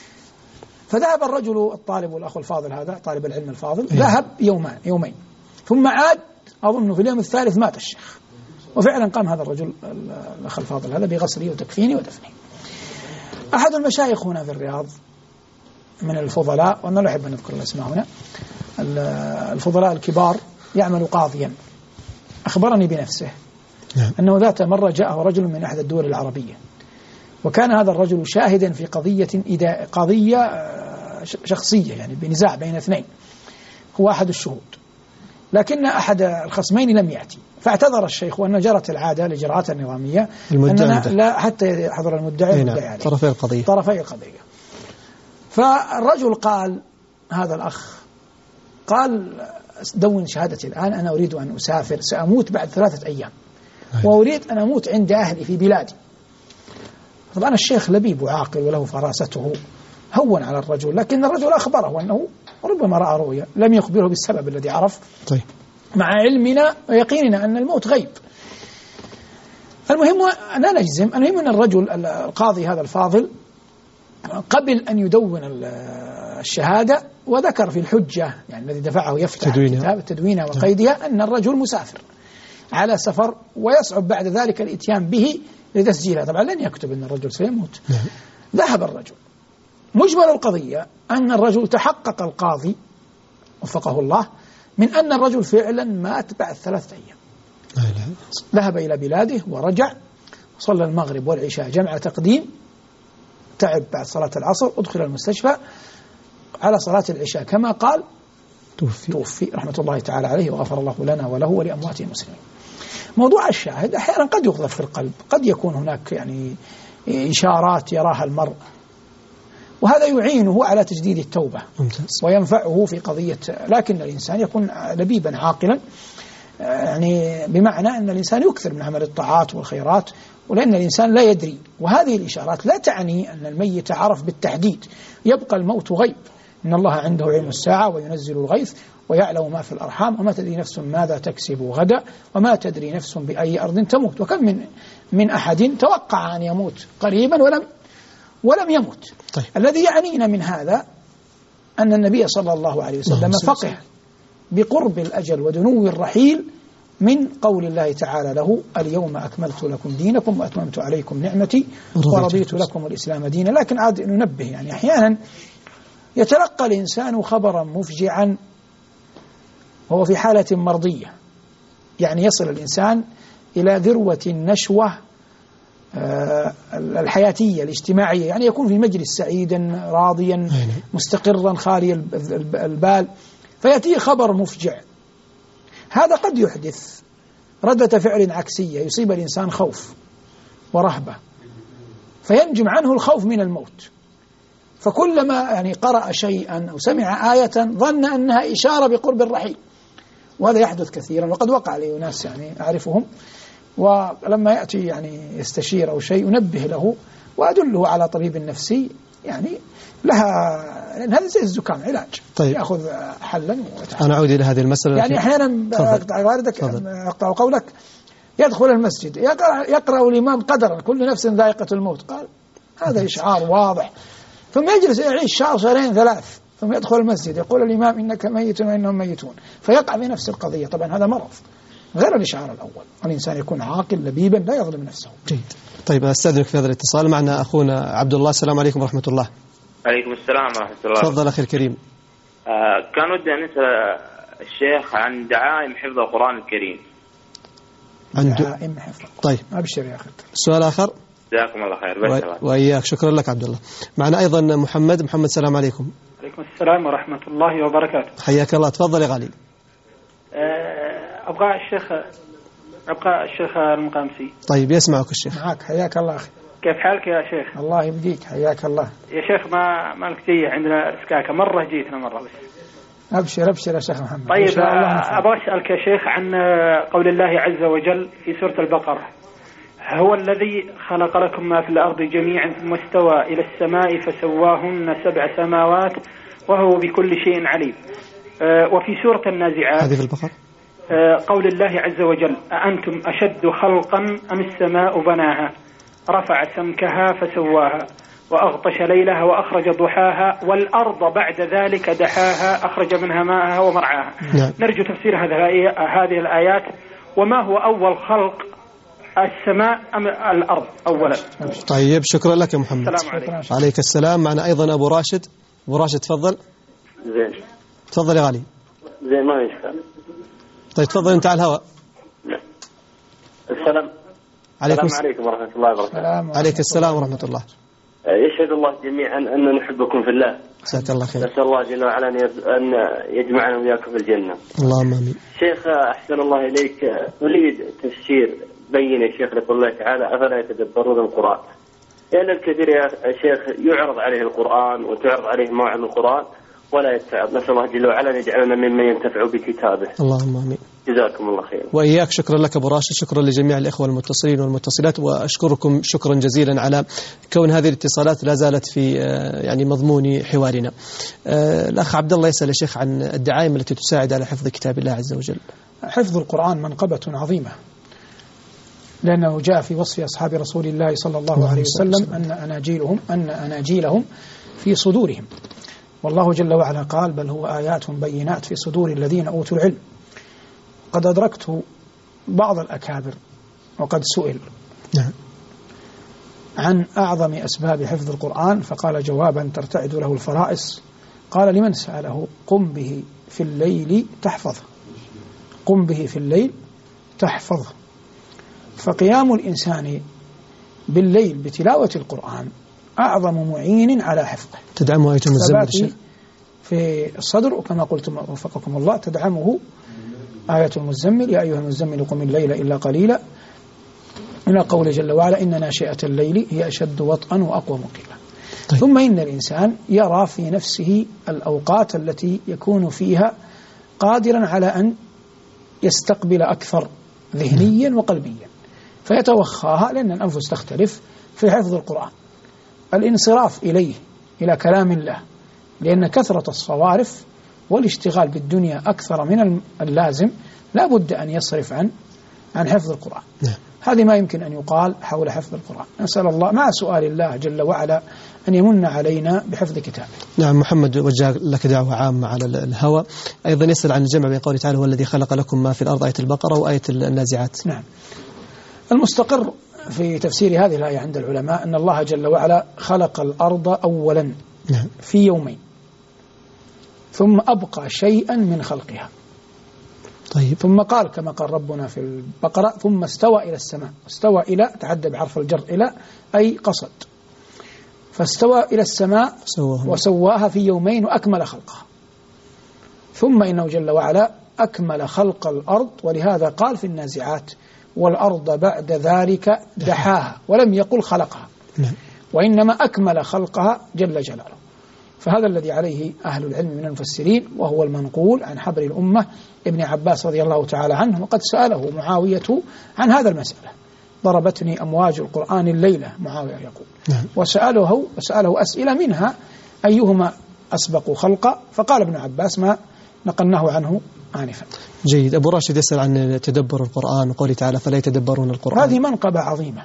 فذهب الرجل الطالب والأخ الفاضل هذا طالب العلم الفاضل، ذهب يومين ثم عاد. أظن في اليوم الثالث مات الشيخ، وفعلا قام هذا الرجل الأخ الفاضل هذا بغسله وتكفينه ودفنه. أحد المشايخ هنا في الرياض من الفضلاء، وأنا لا أحب أن أذكر الأسماء هنا، الفضلاء الكبار، يعمل قاضيا، أخبرني بنفسه أنه ذات مرة جاءه رجل من أحد الدول العربية، وكان هذا الرجل شاهدا في قضية شخصية، يعني بنزاع بين اثنين، هو أحد الشهود، لكن أحد الخصمين لم يأتي، فاعتذر الشيخ وأن جرت العادة الإجراءات النظامية أننا لا حتى يحضر المدعي عليه طرفي القضية. فالرجل قال، هذا الأخ قال: دون شهادتي الآن، أنا أريد أن أسافر، سأموت بعد 3 أيام، وأريد أن أموت عند أهلي في بلادي. طبعا الشيخ لبيب وعاقل وله فراسته، هون على الرجل، لكن الرجل أخبره أنه ربما رأى رؤيا، لم يخبره بالسبب الذي عرف، مع علمنا ويقيننا أن الموت غيب. المهم لا نجزم، المهم أن الرجل القاضي هذا الفاضل قبل أن يدون الشهادة، وذكر في الحجة يعني الذي دفعه يفتح كتاب تدوينها وقيدها أن الرجل مسافر على سفر، ويصعب بعد ذلك الإتيان به لتسجيلها. طبعا لن يكتب أن الرجل سيموت. ذهب الرجل. مجمل القضية أن الرجل تحقق القاضي وفقه الله من أن الرجل فعلا مات بعد 3 أيام. ذهب إلى بلاده ورجع، صلى المغرب والعشاء جمع تقديم، تعب بعد صلاة العصر، أدخل المستشفى على صلاة العشاء كما قال توفي رحمة الله تعالى عليه وغفر الله لنا وله ولأموات المسلمين. موضوع الشاهد أحيانا قد يقذف في القلب، قد يكون هناك يعني إشارات يراها المرء، وهذا يعينه على تجديد التوبة وينفعه في قضية. لكن الإنسان يكون لبيبا عاقلا، يعني بمعنى أن الإنسان يكثر من عمل الطاعات والخيرات، ولأن الإنسان لا يدري. وهذه الإشارات لا تعني أن الميت عرف بالتحديد، يبقى الموت غيب. إن الله عنده علم الساعة وينزل الغيث ويعلم ما في الأرحام وما تدري نفس ماذا تكسب غدا وما تدري نفس بأي أرض تموت. وكم من أحد توقع أن يموت قريبا ولم يمت. طيب. الذي يعنينا من هذا أن النبي صلى الله عليه وسلم فقه بقرب الأجل ودنو الرحيل من قول الله تعالى له: اليوم أكملت لكم دينكم وأتممت عليكم نعمتي ورضيت لكم الإسلام دينا. لكن عاد ننبه، يعني أحيانا يتلقى الإنسان خبرا مفجعا وهو في حالة مرضية، يعني يصل الإنسان إلى ذروة النشوة الحياتية الاجتماعية، يعني يكون في مجلس سعيدا راضيا مستقرا خالي البال، فيأتيه خبر مفجع. هذا قد يحدث ردة فعل عكسية، يصيب الإنسان خوف ورهبة فينجم عنه الخوف من الموت، فكلما يعني قرأ شيئا أو سمع آية ظن أنها إشارة بقرب الرحيل. وهذا يحدث كثيرا، وقد وقع لي ناس يعني أعرفهم، ولما يأتي يعني يستشير أو شيء أنبه له وأدله على طبيب نفسي يعني لها، لأن هذا زي الزكام علاج. طيب. يأخذ حلا أنا أعود إلى هذه المسألة. يعني أحيانا أقطع قولك، يدخل المسجد يقرأ الإمام قدرا كل نفس ذائقة الموت، قال هذا إشعار واضح، ثم يجلس يعيش شهر شهرين 3 ثم يدخل المسجد يقول الإمام إنك ميت وإنهم ميتون، فيقع في نفس القضية. طبعا هذا مرض غير الإشعار الأول. الإنسان يكون عاقل لبيبا لا يظلم نفسه. جيد. طيب أستأذنك في هذا الاتصال، معنا أخونا عبد الله. السلام عليكم ورحمة الله. عليكم السلام ورحمة الله. تفضل أخي الكريم. كان ودي أن أسأل الشيخ عن دعائم حفظ القرآن الكريم. دعائم حفظ. طيب أبشر يا أخي. سؤال آخر. جزاكم الله خير. وإياك. شكرا لك عبد الله. معنا أيضا محمد. السلام عليكم. عليكم السلام ورحمة الله وبركاته. حياك الله. تفضل يا غالي. أبقى الشيخ المقامسي. طيب يسمعك الشيخ. معك. حياك الله أخي. كيف حالك يا شيخ؟ الله يبديك. حياك الله يا شيخ. ما لك تيجي عندنا رسكاكة مرة، جيتنا مرة بس. أبشر يا شيخ محمد. طيب أبغى أسألك يا شيخ عن قول الله عز وجل في سورة البقرة: هو الذي خلق لكم ما في الأرض جميعا ثم استوى إلى السماء فسواهن 7 سماوات وهو بكل شيء عليم. وفي سورة النازعات هذه في البقرة قول الله عز وجل: أأنتم أشد خلقا أم السماء بناها رفع سمكها فسواها وأغطش ليلها وأخرج ضحاها والأرض بعد ذلك دحاها أخرج منها ماءها ومرعاها. نرجو تفسير هذه الآيات، وما هو أول خلق، السماء أم الأرض أولا؟ طيب شكرا لك يا محمد. السلام عليكم. عليك السلام. معنا أيضا أبو راشد. أبو راشد تفضل. زين. تفضل يا غالي. زين ما يشكل. طيب تفضل أنت على الهواء. السلام عليكم ورحمة الله وبركاته. عليك السلام ورحمة الله. يشهد الله جميعا أن نحبكم في الله. جزاك الله خير. نسأل الله جل وعلا أن يجمعنا وياكم في الجنة. اللهم آمين. شيخ أحسن الله إليك، أريد تفسير بين يا شيخ لقول الله تعالى: أفلا يتدبرون القرآن؟ لأن الكثير يا شيخ يعرض عليه القرآن وتعرض عليه مواعظ القرآن ولا يتعب. نسأل الله جل وعلا أن يجعلنا ممن ينتفع بكتابه. اللهم آمين. جزاكم الله خير. وإياك. شكرا لك أبو راشد. شكرا لجميع الإخوة المتصلين والمتصلات، وأشكركم شكرا جزيلا على كون هذه الاتصالات لا زالت في يعني مضمون حوارنا. الأخ عبد الله يسأل الشيخ عن الدعائم التي تساعد على حفظ كتاب الله عز وجل. حفظ القرآن منقبة عظيمة، لأنه جاء في وصف أصحاب رسول الله صلى الله عليه وسلم أن أناجيلهم في صدورهم، والله جل وعلا قال: بل هو آيات بينات في صدور الذين أوتوا العلم. قد أدركت بعض الأكابر وقد سئل عن أعظم أسباب حفظ القرآن، فقال جوابا ترتعد له الفرائص: قال لمن سأله قم به في الليل تحفظه، قم به في الليل تحفظه. فقيام الإنسان بالليل بتلاوة القرآن أعظم معين على حفظه. تدعمه آية المزمل في الصدر، وكما قلت وفقكم الله تدعمه آية المزمل يا أيها المزمل قم الليل إلا قليلا، من قول جل وعلا إن ناشئة الليل هي أشد وطئا وأقوى قيلا. طيب. ثم إن الإنسان يرى في نفسه الأوقات التي يكون فيها قادرا على أن يستقبل أكثر ذهنيا وقلبيا فيتوخاها، لأن الأنفس تختلف في حفظ القرآن. الانصراف إليه إلى كلام الله، لأن كثرة الصوارف والاشتغال بالدنيا أكثر من اللازم لا بد أن يصرف عن حفظ القرآن. هذه ما يمكن أن يقال حول حفظ القرآن. نسأل الله مع سؤال الله جل وعلا أن يمن علينا بحفظ كتابه. نعم. محمد وجه لك دعوة عامة على الهوى، أيضا يسأل عن الجمع بين قوله تعالى هو الذي خلق لكم ما في الأرض، آية البقرة وآية النازعات. نعم. المستقر في تفسير هذه الآية عند العلماء أن الله جل وعلا خلق الأرض أولا في يومين ثم أبقى شيئا من خلقها. طيب. ثم قال كما قال ربنا في البقرة ثم استوى إلى السماء، استوى إلى تعدى بحرف الجر إلى أي قصد، فاستوى إلى السماء وسواها في يومين وأكمل خلقها. ثم إنه جل وعلا أكمل خلق الأرض، ولهذا قال في النازعات والأرض بعد ذلك دحاها، ولم يقل خلقها وإنما أكمل خلقها جل جلاله. فهذا الذي عليه أهل العلم من المفسرين، وهو المنقول عن حبر الأمة ابن عباس رضي الله تعالى عنه، وقد سأله معاوية عن هذا المسألة. ضربتني أمواج القرآن الليلة، معاوية يقول، وسأله أسئلة منها أيهما أسبق خلقا، فقال ابن عباس ما نقلناه عنه آنفا. جيد. أبو راشد يسأل عن تدبر القرآن وقوله تعالى فلا يتدبرون القرآن. هذه منقبة عظيمة،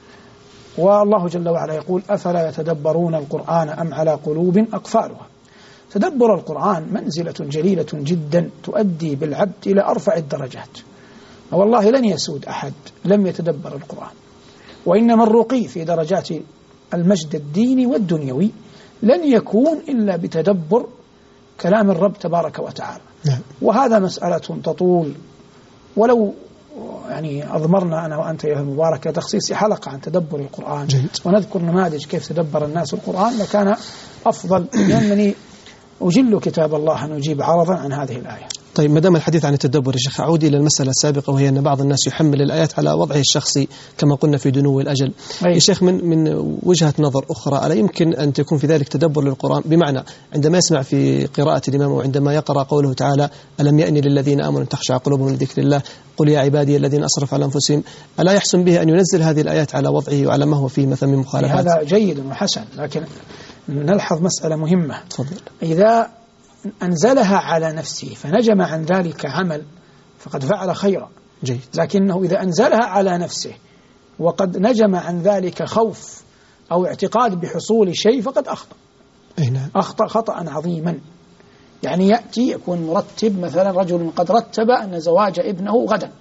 والله جل وعلا يقول أفلا يتدبرون القرآن أم على قلوب أقفالها. تدبر القرآن منزلة جليلة جدا تؤدي بالعبد إلى أرفع الدرجات، والله لن يسود أحد لم يتدبر القرآن، وإنما الرقي في درجات المجد الديني والدنيوي لن يكون إلا بتدبر كلام الرب تبارك وتعالى. وهذا مسألة تطول، ولو يعني أضمرنا أنا وأنت يا المبارك تخصيص حلقة عن تدبر القرآن ونذكر نماذج كيف تدبر الناس القرآن لكان أفضل، لأنني أجل كتاب الله أن أجيب عرضا عن هذه الآية. طيب، ما دام الحديث عن التدبر يا شيخ، أعود إلى المسألة السابقة، وهي أن بعض الناس يحمل الآيات على وضعه الشخصي كما قلنا في دنو الأجل. يا شيخ، من وجهة نظر أخرى، ألا يمكن أن تكون في ذلك تدبر للقرآن؟ بمعنى عندما يسمع في قراءة الإمام وعندما يقرأ قوله تعالى ألم يأن للذين آمنوا تخشع قلوبهم لذكر الله قل يا عبادي الذين أسرفوا على أنفسهم، ألا يحسن به أن ينزل هذه الآيات على وضعه وعلى ما هو فيه مثلا من مخالفات؟ هذا جيد وحسن، لكن نلحظ مسألة مهمة. تفضل. إذا أنزلها على نفسه فنجم عن ذلك عمل فقد فعل خيرا. جيد. لكنه إذا أنزلها على نفسه وقد نجم عن ذلك خوف أو اعتقاد بحصول شيء فقد أخطأ. أخطأ خطأ عظيما. يعني يأتي يكون مرتب، مثلا رجل قد رتب أن زواج ابنه غدا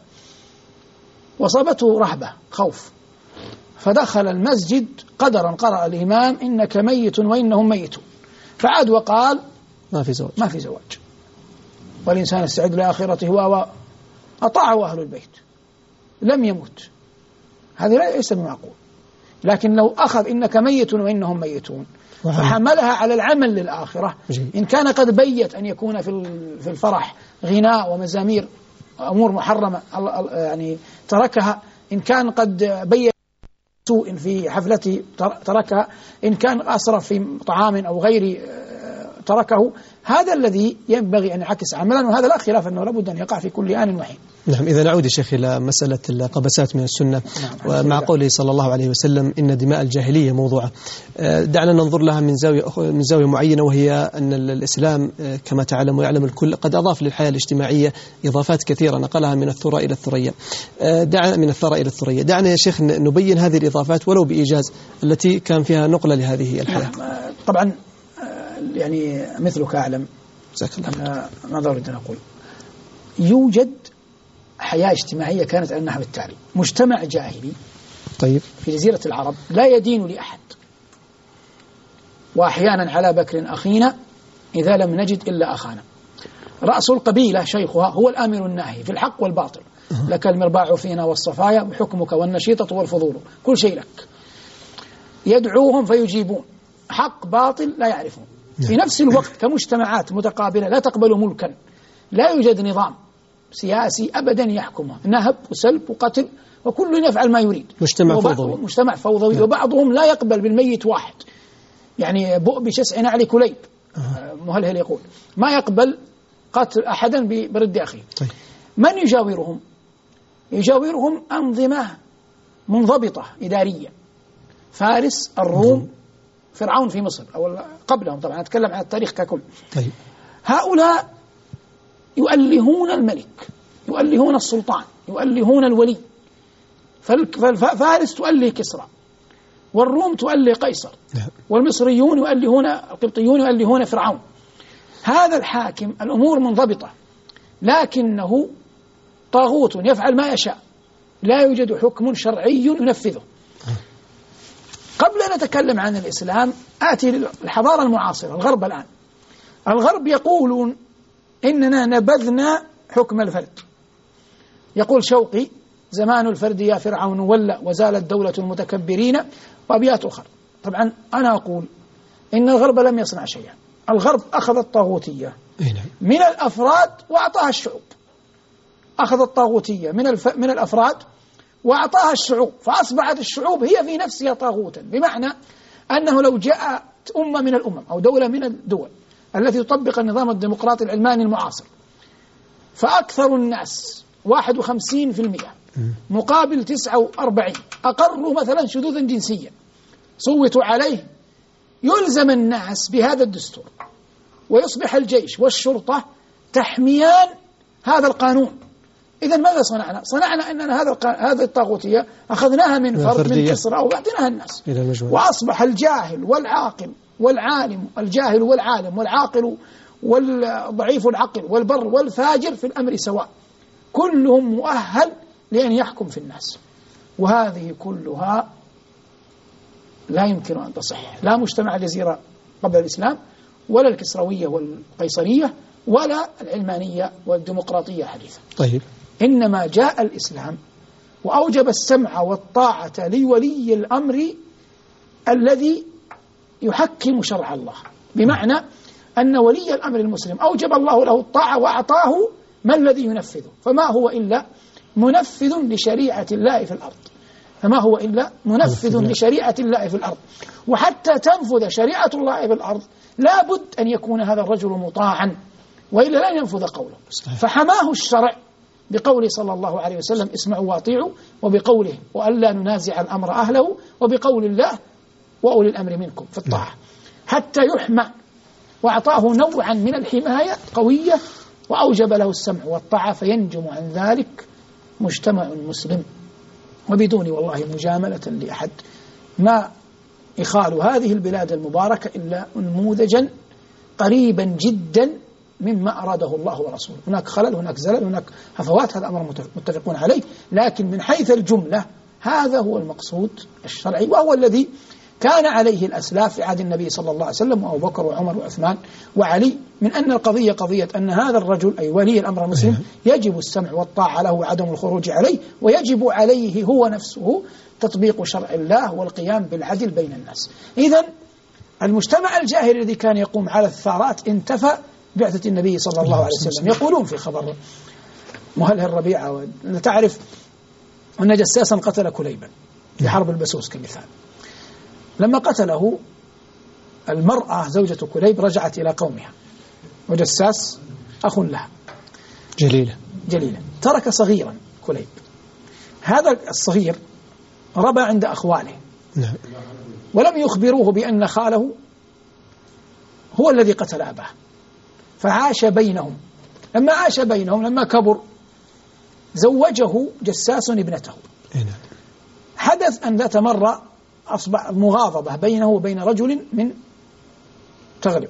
وصابته رهبة خوف، فدخل المسجد قدرا قرأ الإمام إنك ميت وإنهم ميتون، فعاد وقال ما في زواج والإنسان يستعد لآخرته وأطاعه أهل البيت لم يمت. هذا ليس بمعقول. لكن لو أخذ إنك ميت وإنهم ميتون فحملها على العمل للآخرة، إن كان قد بيت أن يكون في الفرح غناء ومزامير أمور محرمة يعني تركها، إن كان قد بيت سوء في حفلته تركها، إن كان أسرف في طعام أو غير تركه. هذا الذي ينبغي أن يعكس عملا، وهذا لا خلاف أنه لابد أن يقع في كل آن وحين. نعم. إذا نعود يا شيخ إلى مسألة القبسات من السنة، ومع قوله صلى الله عليه وسلم إن دماء الجاهلية موضوعة، دعنا ننظر لها من زاوية معينة، وهي أن الإسلام كما تعلم ويعلم الكل قد أضاف للحياة الاجتماعية إضافات كثيرة نقلها من الثرى إلى الثريا. من الثرى إلى الثريا. دعنا يا شيخ نبين هذه الإضافات ولو بإيجاز التي كان فيها نقلة لهذه الحياة. طبعا يعني مثلك أعلم أنا ماذا أريد أن أقول. يوجد حياة اجتماعية كانت على النحو التالي: مجتمع جاهلي طيب في جزيرة العرب لا يدين لأحد، وأحيانا على بكر أخينا إذا لم نجد إلا أخانا. رأس القبيلة شيخها هو الآمر الناهي في الحق والباطل. لك المرباع فينا والصفايا وحكمك والنشيطة والفضول، كل شيء لك. يدعوهم فيجيبون، حق باطل لا يعرفون. في نفس الوقت كمجتمعات متقابلة لا تقبل ملكا، لا يوجد نظام سياسي أبدا يحكمها، نهب وسلب وقتل وكل يفعل ما يريد. مجتمع فوضوي. وبعضهم لا يقبل بالميت واحد، يعني بؤ بشسع نعل كليب، مهلهل يقول ما يقبل قتل أحدا برد أخيه. من يجاورهم؟ يجاورهم أنظمة منضبطة إدارية، فارس، الروم، فرعون في مصر أو قبلهم، طبعا أتكلم عن التاريخ ككل. هؤلاء يؤلهون الملك، يؤلهون السلطان، يؤلهون الولي. ففارس تؤله كسرى، والروم تؤله قيصر، والمصريون يؤلهون، القبطيون يؤلهون فرعون. هذا الحاكم الأمور منضبطة، لكنه طاغوت يفعل ما يشاء، لا يوجد حكم شرعي ينفذه. قبل أن نتكلم عن الإسلام آتي للحضارة المعاصرة، الغرب الآن. الغرب يقولون إننا نبذنا حكم الفرد. يقول شوقي: زمان الفرد يا فرعون ولا، وزالت دولة المتكبرين، وأبيات أخرى. طبعا أنا أقول إن الغرب لم يصنع شيئا. الغرب أخذ الطاغوتية من الأفراد وأعطاها الشعوب، أخذ الطاغوتية من الأفراد وأعطاها الشعوب، فأصبحت الشعوب هي في نفسها طاغوتا، بمعنى أنه لو جاءت أمة من الأمم أو دولة من الدول التي تطبق النظام الديمقراطي العلماني المعاصر، فأكثر الناس 51% مقابل 49 أقروا مثلا شذوذا جنسيا صوتوا عليه، يلزم الناس بهذا الدستور، ويصبح الجيش والشرطة تحميان هذا القانون. إذن ماذا صنعنا؟ صنعنا أننا هذه الطاغوتية أخذناها من فرد من كسرى وأعطيناها الناس، وأصبح الجاهل والعاقل والعالم، الجاهل والعالم والعاقل والضعيف العقل والبر والفاجر في الأمر سواء، كلهم مؤهل لأن يحكم في الناس. وهذه كلها لا يمكن أن تصح، لا مجتمع الجزيرة قبل الإسلام، ولا الكسروية والقيصرية، ولا العلمانية والديمقراطية الحديثة. طيب. إنما جاء الإسلام وأوجب السمع والطاعة لولي الأمر الذي يحكم شرع الله، بمعنى أن ولي الأمر المسلم أوجب الله له الطاعة وأعطاه ما الذي ينفذه، فما هو إلا منفذ لشريعة الله في الأرض، فما هو إلا منفذ لشريعة الله في الأرض. وحتى تنفذ شريعة الله في الأرض لا بد أن يكون هذا الرجل مطاعا، وإلا لن ينفذ قوله. فحماه الشرع بقوله صلى الله عليه وسلم: اسمعوا واطيعوا، وبقوله: وألا ننازع الأمر أهله، وبقول الله: وأولي الأمر منكم في الطاعة، حتى يحمى. وأعطاه نوعا من الحماية قوية، وأوجب له السمع والطاعة، فينجم عن ذلك مجتمع مسلم. وبدون والله مجاملة لأحد، ما يخال هذه البلاد المباركة إلا نموذجا قريبا جدا مما أراده الله ورسوله. هناك خلل، هناك زلل، هناك هفوات، هذا أمر متفقون عليه، لكن من حيث الجملة هذا هو المقصود الشرعي، وهو الذي كان عليه الأسلاف في عهد النبي صلى الله عليه وسلم، وأبو بكر وعمر وعثمان وعلي، من أن القضية قضية أن هذا الرجل أي ولي الأمر المسلم يجب السمع والطاعة له وعدم الخروج عليه، ويجب عليه هو نفسه تطبيق شرع الله والقيام بالعدل بين الناس. إذن المجتمع الجاهلي الذي كان يقوم على الثارات انتفى بعثة النبي صلى الله عليه وسلم. يقولون في خبر مهلهل الربيعة، تعرف أن جساسا قتل كليبا في حرب البسوس كمثال. لما قتله المرأة زوجة كليب رجعت إلى قومها، وجساس أخ لها جليلة ترك صغيرا كليب. هذا الصغير ربى عند أخواله، ولم يخبروه بأن خاله هو الذي قتل أباه، فعاش بينهم. لما عاش بينهم، لما كبر زوجه جساس ابنته. حدث أن ذات مرة أصبح مغاضبة بينه وبين رجل من تغلب،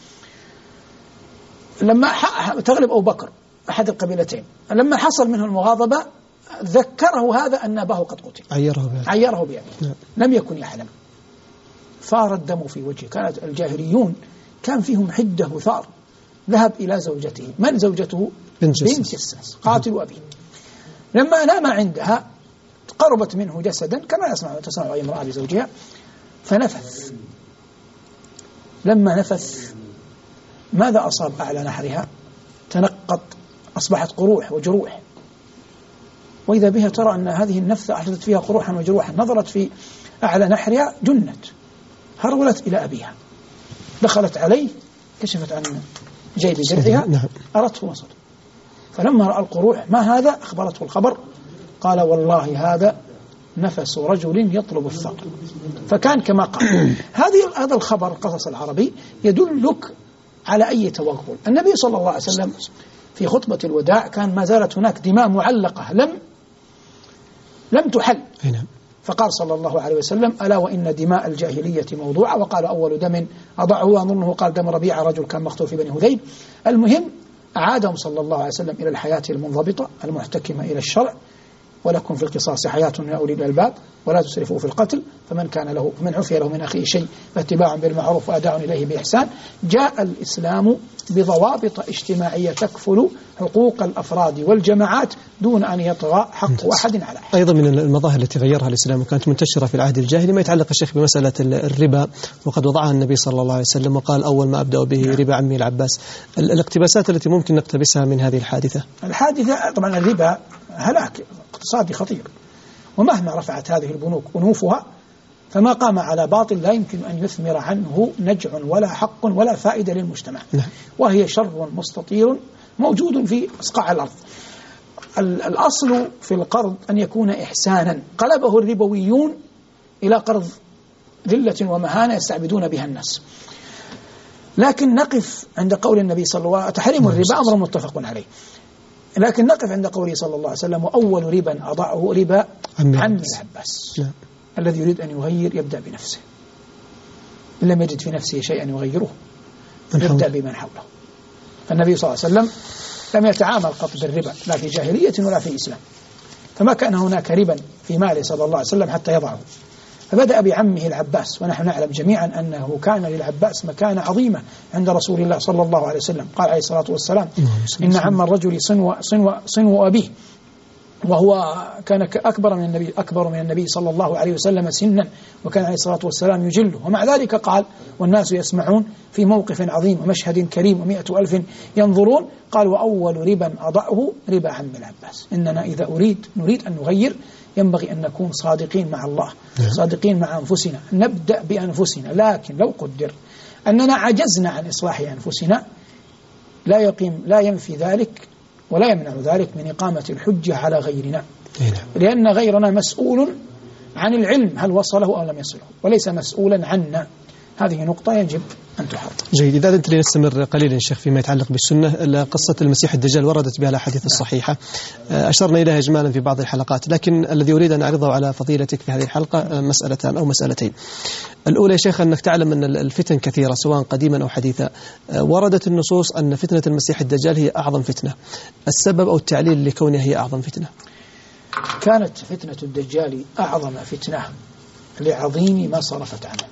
لما تغلب أو بكر أحد القبيلتين، لما حصل منه المغاضبة ذكره هذا أن أباه قد قتل، عيره بأبيه. لم يكن يعلم، فار الدم في وجهه. كانت الجاهليون كان فيهم حدة وثار، ذهب إلى زوجته. من زوجته؟ بنت جساس قاتل أبيه. لما نام عندها قربت منه جسدا كما تسمع أي امرأة لزوجها، فنفث. لما نفث ماذا أصاب أعلى نحرها؟ تنقط، أصبحت قروح وجروح، وإذا بها ترى أن هذه النفثة أحدثت فيها قروحا وجروحا. نظرت في أعلى نحرها جنت، هرولت إلى أبيها، دخلت عليه، كشفت عن جيب درعها، أرته وصل. فلما رأى القروح ما هذا أخبرته الخبر، قال والله هذا نفس رجل يطلب الثار. فكان كما قال. هذا الخبر القصص العربي يدلك على أي توغل. النبي صلى الله عليه وسلم في خطبة الوداع كان ما زالت هناك دماء معلقة لم تحل، فقال صلى الله عليه وسلم ألا وإن دماء الجاهلية موضوعة. وقال أول دم أضعه أظنه قال دم ربيعة، رجل كان مقتول في بني هذيل. المهم أعادهم صلى الله عليه وسلم إلى الحياة المنضبطة المحتكمة إلى الشرع، ولكم في القصاص حياة يا أولي الألباب ولا تسرفوا في القتل، فمن عفي له من أخيه شيء فاتباع بالمعروف وأداء إليه بإحسان. جاء الإسلام بضوابط اجتماعية تكفل حقوق الأفراد والجماعات دون أن يطغى حق أحد على أحد. أيضا من المظاهر التي غيرها الإسلام وكانت منتشرة في العهد الجاهلي ما يتعلق الشيخ بمسألة الربا، وقد وضعها النبي صلى الله عليه وسلم وقال أول ما أبدأ به ربا عمي العباس. الاقتباسات التي ممكن نقتبسها من هذه الحادثة طبعا الربا هلاك اقتصادي خطير، ومهما رفعت هذه البنوك أنوفها فما قام على باطل لا يمكن أن يثمر عنه نجع ولا حق ولا فائدة للمجتمع، وهي شر مستطير موجود في أصقاع الأرض. الأصل في القرض أن يكون إحسانا، قلبه الربويون إلى قرض ذلة ومهانة يستعبدون بها الناس. لكن نقف عند قول النبي صلى الله عليه وسلم تحريم الربا أمر متفق عليه، لكن نقف عند قوله صلى الله عليه وسلم وأول ربا أضعه ربا عمي العباس. الذي يريد أن يغير يبدأ بنفسه، إن لم يجد في نفسه شيئا يغيره يبدأ بمن حوله. فالنبي صلى الله عليه وسلم لم يتعامل قط بالربا لا في جاهلية ولا في إسلام، فما كان هناك ربا في ماله صلى الله عليه وسلم حتى يضعه، فبدأ بعمه العباس. ونحن نعلم جميعا أنه كان للعباس مكانة عظيمة عند رسول الله صلى الله عليه وسلم. قال عليه الصلاة والسلام إن عم الرجل صنو أبيه، وهو كان أكبر من النبي صلى الله عليه وسلم سنا، وكان عليه الصلاة والسلام يجله، ومع ذلك قال والناس يسمعون في موقف عظيم ومشهد كريم و100,000 ينظرون، قال وأول ربا أضعه ربا عم العباس. إننا إذا نريد أن نغير ينبغي أن نكون صادقين مع الله، صادقين مع أنفسنا، نبدأ بأنفسنا. لكن لو قدر أننا عجزنا عن إصلاح أنفسنا لا ينفي ذلك ولا يمنع ذلك من إقامة الحجة على غيرنا، لأن غيرنا مسؤول عن العلم هل وصله أو لم يصله، وليس مسؤولا عنا. هذه نقطة يجب أن تحرر. جيد. إذا أنت نستمر قليلا شيخ فيما يتعلق بالسنة، قصة المسيح الدجال وردت بها الأحاديث الصحيحة، أشرنا إليها إجمالا في بعض الحلقات، لكن الذي أريد أن أعرضه على فضيلتك في هذه الحلقة مسألتان أو مسألتين. الأولى يا شيخ أنك تعلم أن الفتن كثيرة سواء قديما أو حديثا، وردت النصوص أن فتنة المسيح الدجال هي أعظم فتنة. السبب أو التعليل لكونها هي أعظم فتنة؟ كانت فتنة الدجال أعظم فتنة لعظيم ما صرفت عنه.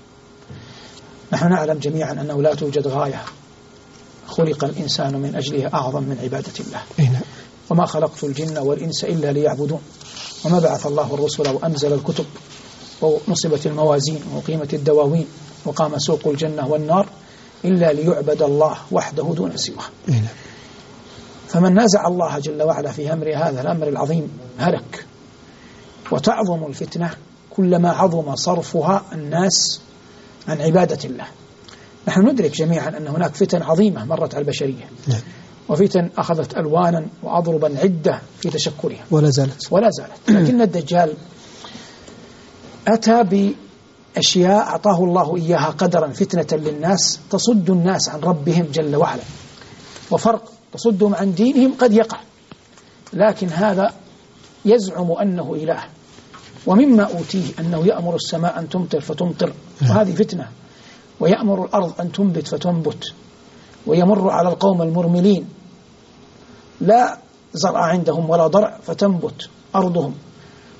نحن نعلم جميعا أنه لا توجد غاية خلق الإنسان من أجلها أعظم من عبادة الله. وما خلقت الجن والإنس إلا ليعبدون، وما بعث الله الرسل وأنزل الكتب ونصبت الموازين وقيمت الدواوين وقام سوق الجنة والنار إلا ليعبد الله وحده دون سواه. فمن نازع الله جل وعلا في أمر هذا الأمر العظيم هلك. وتعظم الفتنة كلما عظم صرفها الناس عن عبادة الله. نحن ندرك جميعا أن هناك فتن عظيمة مرت على البشرية، وفتن أخذت ألوانا وأضربا عدة في تشكلها ولا زالت. لكن الدجال أتى بأشياء أعطاه الله إياها قدرا فتنة للناس تصد الناس عن ربهم جل وعلا، وفرق تصدهم عن دينهم قد يقع، لكن هذا يزعم أنه إله. ومما أوتيه أنه يأمر السماء أن تمطر فتمطر، وهذه فتنة، ويأمر الأرض أن تنبت فتنبت، ويمر على القوم المرملين لا زرع عندهم ولا ضرع فتنبت أرضهم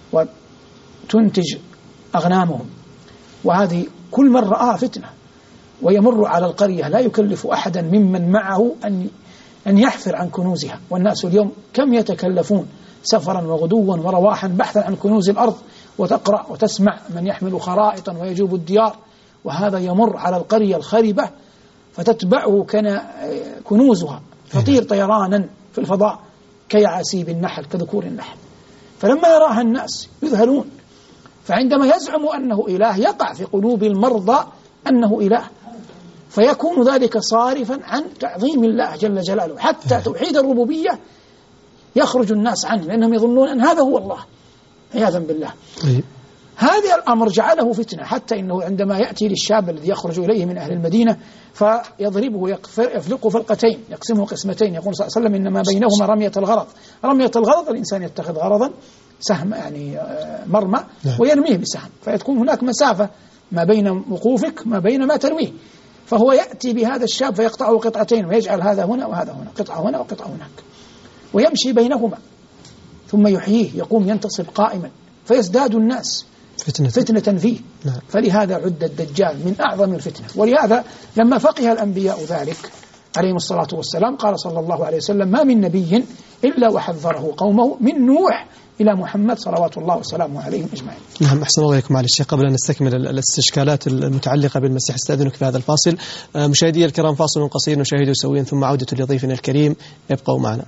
وتنتج أغنامهم، وهذه كل من رآها فتنة. ويمر على القرية لا يكلف أحدا ممن معه أن يحفر عن كنوزها. والناس اليوم كم يتكلفون سفرا وغدوا ورواحا بحثا عن كنوز الأرض، وتقرأ وتسمع من يحمل خرائطا ويجوب الديار، وهذا يمر على القرية الخربة فتتبعه كنوزها، تطير طيرانا في الفضاء كيعاسيب النحل، كذكور النحل. فلما يراها الناس يذهلون، فعندما يزعم أنه إله يقع في قلوب المرضى أنه إله، فيكون ذلك صارفا عن تعظيم الله جل جلاله، حتى توحيد الربوبية يخرج الناس عنه لأنهم يظنون أن هذا هو الله عياذا بالله. هذا الأمر جعله فتنة، حتى إنه عندما يأتي للشاب الذي يخرج إليه من أهل المدينة فيضربه يفلقه فلقتين، يقسمه قسمتين، يقول صلى الله عليه وسلم إنما بينهما رمية الغرض. رمية الغرض الإنسان يتخذ غرضا سهم، يعني مرمى، ويرميه بسهم، فتكون هناك مسافة ما بين وقوفك ما بين ما ترميه. فهو يأتي بهذا الشاب فيقطعه قطعتين، ويجعل هذا هنا وهذا هنا، قطعة هنا وقطعة هناك، ويمشي بينهما ثم يحييه، يقوم ينتصب قائما، فيزداد الناس فتنة فيه. فلهذا عد الدجال من أعظم الفتنة. ولهذا لما فقه الأنبياء ذلك عليهم الصلاة والسلام قال صلى الله عليه وسلم: ما من نبي إلا وحذره قومه من نوح إلى محمد صلوات الله وسلامه عليهم أجمعين. نعم، أحسن الله إليكم. معلش قبل أن نستكمل الاستشكالات المتعلقة بالمسيح استأذنك في هذا الفاصل. مشاهدي الكرام، فاصل قصير نشاهده سويا ثم عودة لضيفنا الكريم، ابقوا معنا.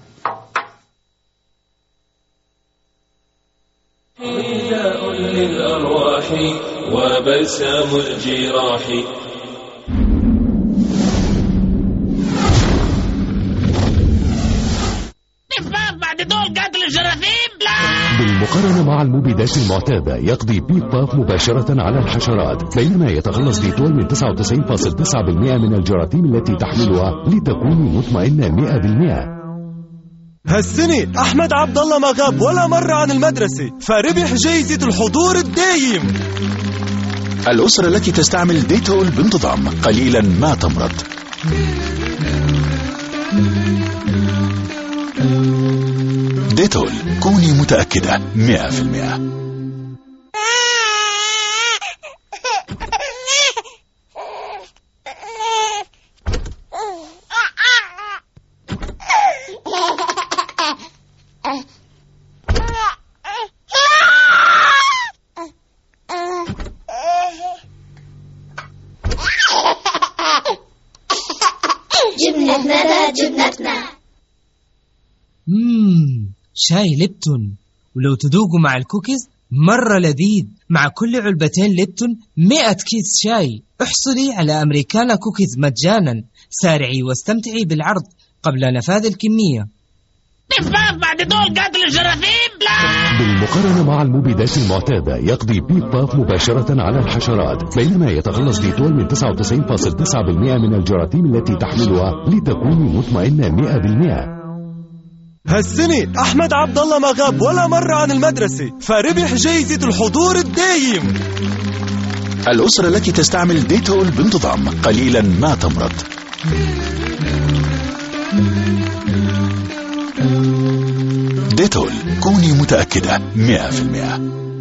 نداء للأرواح وبسام الجراح. بعد دول قتل الجراثيم بالمقارنة مع المبيدات المعتادة يقضي بيت باف مباشرة على الحشرات، بينما يتخلص ديتول من 99.9% من الجراثيم التي تحملها لتكوني مطمئنة 100%. هالسنة أحمد عبد الله ما غاب ولا مرة عن المدرسة، فربح جايزة الحضور الدايم. الأسرة التي تستعمل ديتول بانتظام قليلا ما تمرض. ديتول، كوني متأكدة 100%. جبنتنا. شاي ليبتون، ولو تذوقوا مع الكوكيز مرة لذيذ. مع كل علبتين ليبتون 100 كيس شاي. احصلي على أمريكانا كوكيز مجانا. سارعي واستمتعي بالعرض قبل نفاذ الكمية. بعد دول قتل الجراثيم. بالمقارنة مع المبيدات المعتادة يقضي بيت باف مباشرة على الحشرات، بينما يتخلص ديتول من 99.9% من الجراثيم التي تحملها لتكوني مطمئنة 100%. هالسنة أحمد عبد الله ما غاب ولا مرة عن المدرسة، فربح جايزة الحضور الدايم. الأسرة التي تستعمل ديتول بانتظام قليلا ما تمرض. ديتول، كوني متأكدة 100%.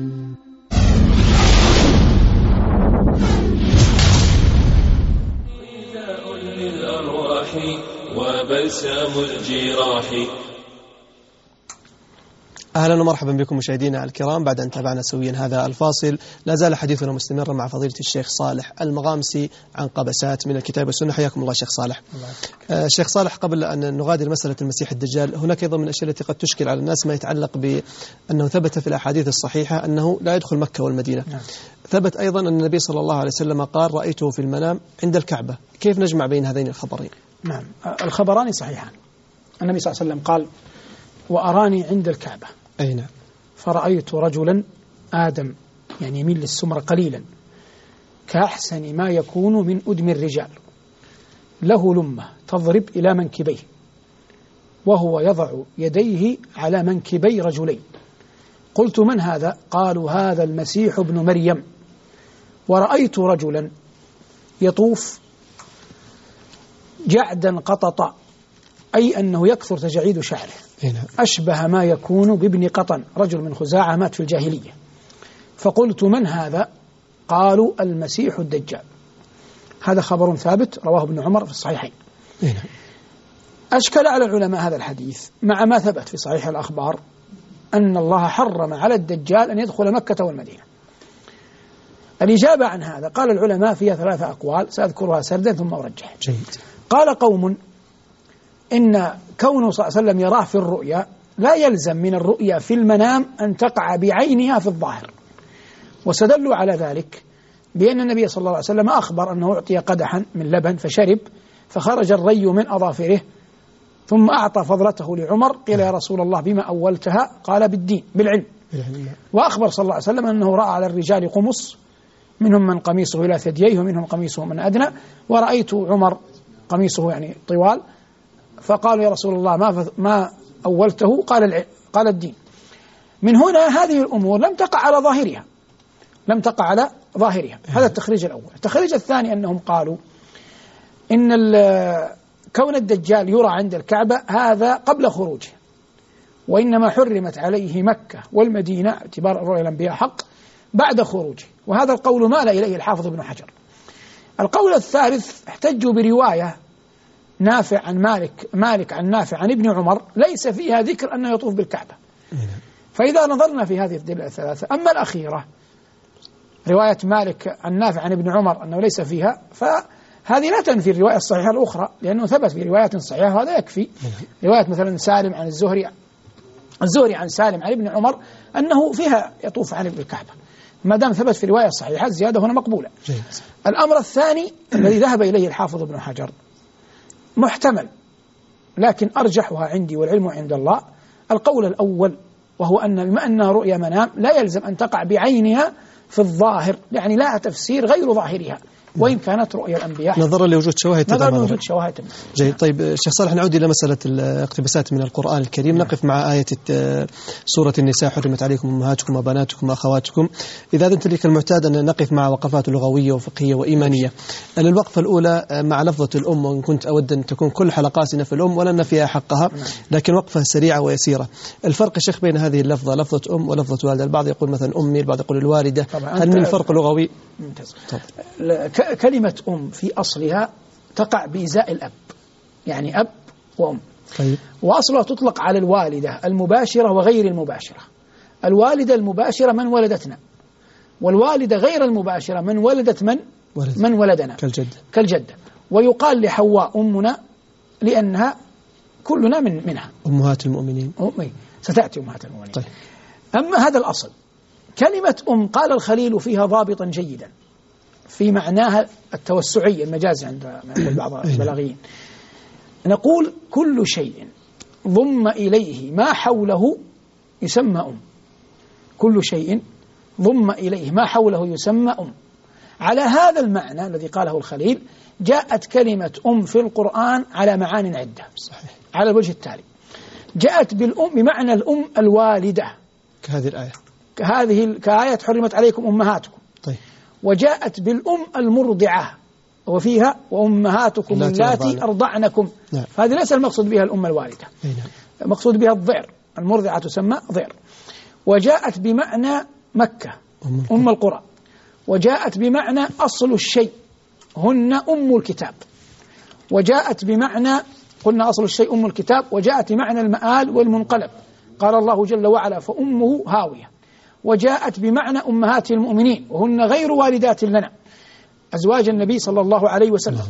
نداء للأرواح وبسام الجراح. أهلا ومرحبا بكم مشاهدينا الكرام. بعد أن تابعنا سويا هذا الفاصل، لا زال حديثنا مستمرا مع فضيلة الشيخ صالح المغامسي عن قبسات من الكتاب والسنة. حياكم الله شيخ صالح. شيخ صالح، قبل أن نغادر مسألة المسيح الدجال، هناك أيضا من الأشياء التي قد تشكل على الناس ما يتعلق بأنه ثبت في الأحاديث الصحيحة أنه لا يدخل مكة والمدينة. ثبت أيضا أن النبي صلى الله عليه وسلم قال: رأيته في المنام عند الكعبة. كيف نجمع بين هذين الخبرين؟ نعم، الخبران صحيحان. النبي صلى الله عليه وسلم قال: وأراني عند الكعبة. أي نعم. فرأيت رجلا آدم، يعني يميل للسمر قليلا، كأحسن ما يكون من أدم الرجال، له لمة تضرب إلى منكبيه، وهو يضع يديه على منكبي رجلين. قلت: من هذا؟ قالوا: هذا المسيح ابن مريم. ورأيت رجلا يطوف جعدا قطط، أي أنه يكثر تجاعيد شعره، أشبه ما يكون بابن قطن، رجل من خزاعة مات في الجاهلية. فقلت: من هذا؟ قالوا: المسيح الدجال. هذا خبر ثابت رواه ابن عمر في الصحيحين. أشكل على العلماء هذا الحديث مع ما ثبت في صحيح الأخبار أن الله حرم على الدجال أن يدخل مكة والمدينة. الإجابة عن هذا قال العلماء فيها 3 أقوال سأذكرها سردا ثم أرجح. قال قوم إن كونه صلى الله عليه وسلم يراه في الرؤيا لا يلزم من الرؤيا في المنام أن تقع بعينها في الظاهر، واستدلوا على ذلك بأن النبي صلى الله عليه وسلم أخبر أنه أعطي قدحا من لبن فشرب فخرج الري من أظافره ثم أعطى فضلته لعمر. قيل يا رسول الله بما أولتها؟ قال بالدين بالعلم. وأخبر صلى الله عليه وسلم أنه رأى على الرجال قمص منهم من قميصه إلى ثدييه ومنهم قميصه من أدنى، ورأيت عمر قميصه يعني طوال، فقالوا يا رسول الله ما أولته؟ قال الدين. من هنا هذه الأمور لم تقع على ظاهرها. هذا التخريج الأول. التخريج الثاني أنهم قالوا إن كون الدجال يرى عند الكعبة هذا قبل خروجه، وإنما حرمت عليه مكة والمدينة اعتبار رؤيا الأنبياء حق بعد خروجه، وهذا القول مال إليه الحافظ ابن حجر. القول الثالث احتجوا برواية نافع عن مالك عن نافع عن ابن عمر ليس فيها ذكر أنه يطوف بالكعبة. فإذا نظرنا في هذه الدلالة الثلاثة، أما الأخيرة رواية مالك عن نافع عن ابن عمر أنه ليس فيها، فهذه لا تنفي الرواية الصحيحة الأخرى، لأنه ثبت في روايات صحيحة وهذا يكفي. رواية مثلا سالم عن الزهري عن سالم عن ابن عمر أنه فيها يطوف عن الكعبة، ما دام ثبت في رواية صحيحة الزيادة هنا مقبولة. الأمر الثاني الذي ذهب إليه الحافظ ابن حجر محتمل، لكن أرجحها عندي والعلم عند الله القول الأول، وهو أن بما أنها رؤيا منام لا يلزم أن تقع بعينها في الظاهر، يعني لا تفسير غير ظاهرها وإن كانت رؤيا الأنبياء نظرا لوجود شواهد. جيد. طيب شيخ صالح، نعود إلى مسألة الاقتباسات من القرآن الكريم. نقف مع آية سورة النساء حرمت عليكم أمهاتكم وبناتكم وأخواتكم. إذا أذنت لي كالمعتاد أن نقف مع وقفات لغوية وفقهية وإيمانية. الوقفة الأولى مع لفظة الأم، وإن كنت أود أن تكون كل حلقاتنا في الأم ولن فيها حقها، لكن وقفة سريعة ويسيرة. الفرق يا شيخ بين هذه اللفظة، لفظة أم ولفظة والدة؟ البعض يقول مثلا أمي، البعض يقول الوالدة. هل من فرق لغوي؟ ممتاز. كلمة أم في أصلها تقع بإزاء الأب، يعني أب وأم. طيب. وأصلها تطلق على الوالدة المباشرة وغير المباشرة. الوالدة المباشرة من ولدتنا، والوالدة غير المباشرة من ولدت من ولدنا كالجدة. ويقال لحواء أمنا لأنها كلنا منها أمهات المؤمنين. ستأتي أمهات المؤمنين. طيب. أما هذا الأصل كلمة أم قال الخليل فيها ضابطا جيدا في معناها التوسعي المجازي عند بعض البلاغيين. نقول كل شيء ضم إليه ما حوله يسمى أم. كل شيء ضم إليه ما حوله يسمى أم. على هذا المعنى الذي قاله الخليل جاءت كلمة أم في القرآن على معان عدة. صحيح. على الوجه التالي: جاءت بالأم بمعنى الأم الوالدة كهذه الآية، كآية حرمت عليكم أمهاتكم. طيب. وجاءت بالأم المرضعة وفيها وأمهاتكم اللاتي أرضعنكم. نعم. فهذه ليس المقصود بها الأم الوالدة. نعم. المقصود بها الضعر، المرضعة تسمى ضعر. وجاءت بمعنى مكة أم القرى، وجاءت بمعنى أصل الشيء هن أم الكتاب، وجاءت بمعنى قلنا أصل الشيء أم الكتاب، وجاءت بمعنى المآل والمنقلب، قال الله جل وعلا فأمه هاوية. وجاءت بمعنى أمهات المؤمنين وهن غير والدات لنا، أزواج النبي صلى الله عليه وسلم.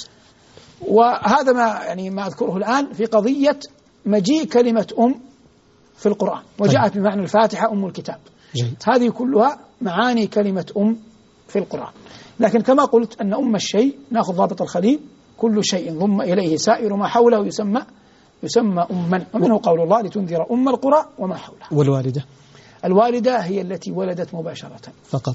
وهذا ما أذكره الآن في قضية مجيء كلمة أم في القرآن. وجاءت بمعنى الفاتحة أم الكتاب. هذه كلها معاني كلمة أم في القرآن. لكن كما قلت أن أم الشيء نأخذ ضابط الخليل: كل شيء ضم إليه سائر ما حوله يسمى أما. ومنه قول الله: لتنذر أم القرى وما حولها. والوالدة؟ الوالدة هي التي ولدت مباشرة فقط.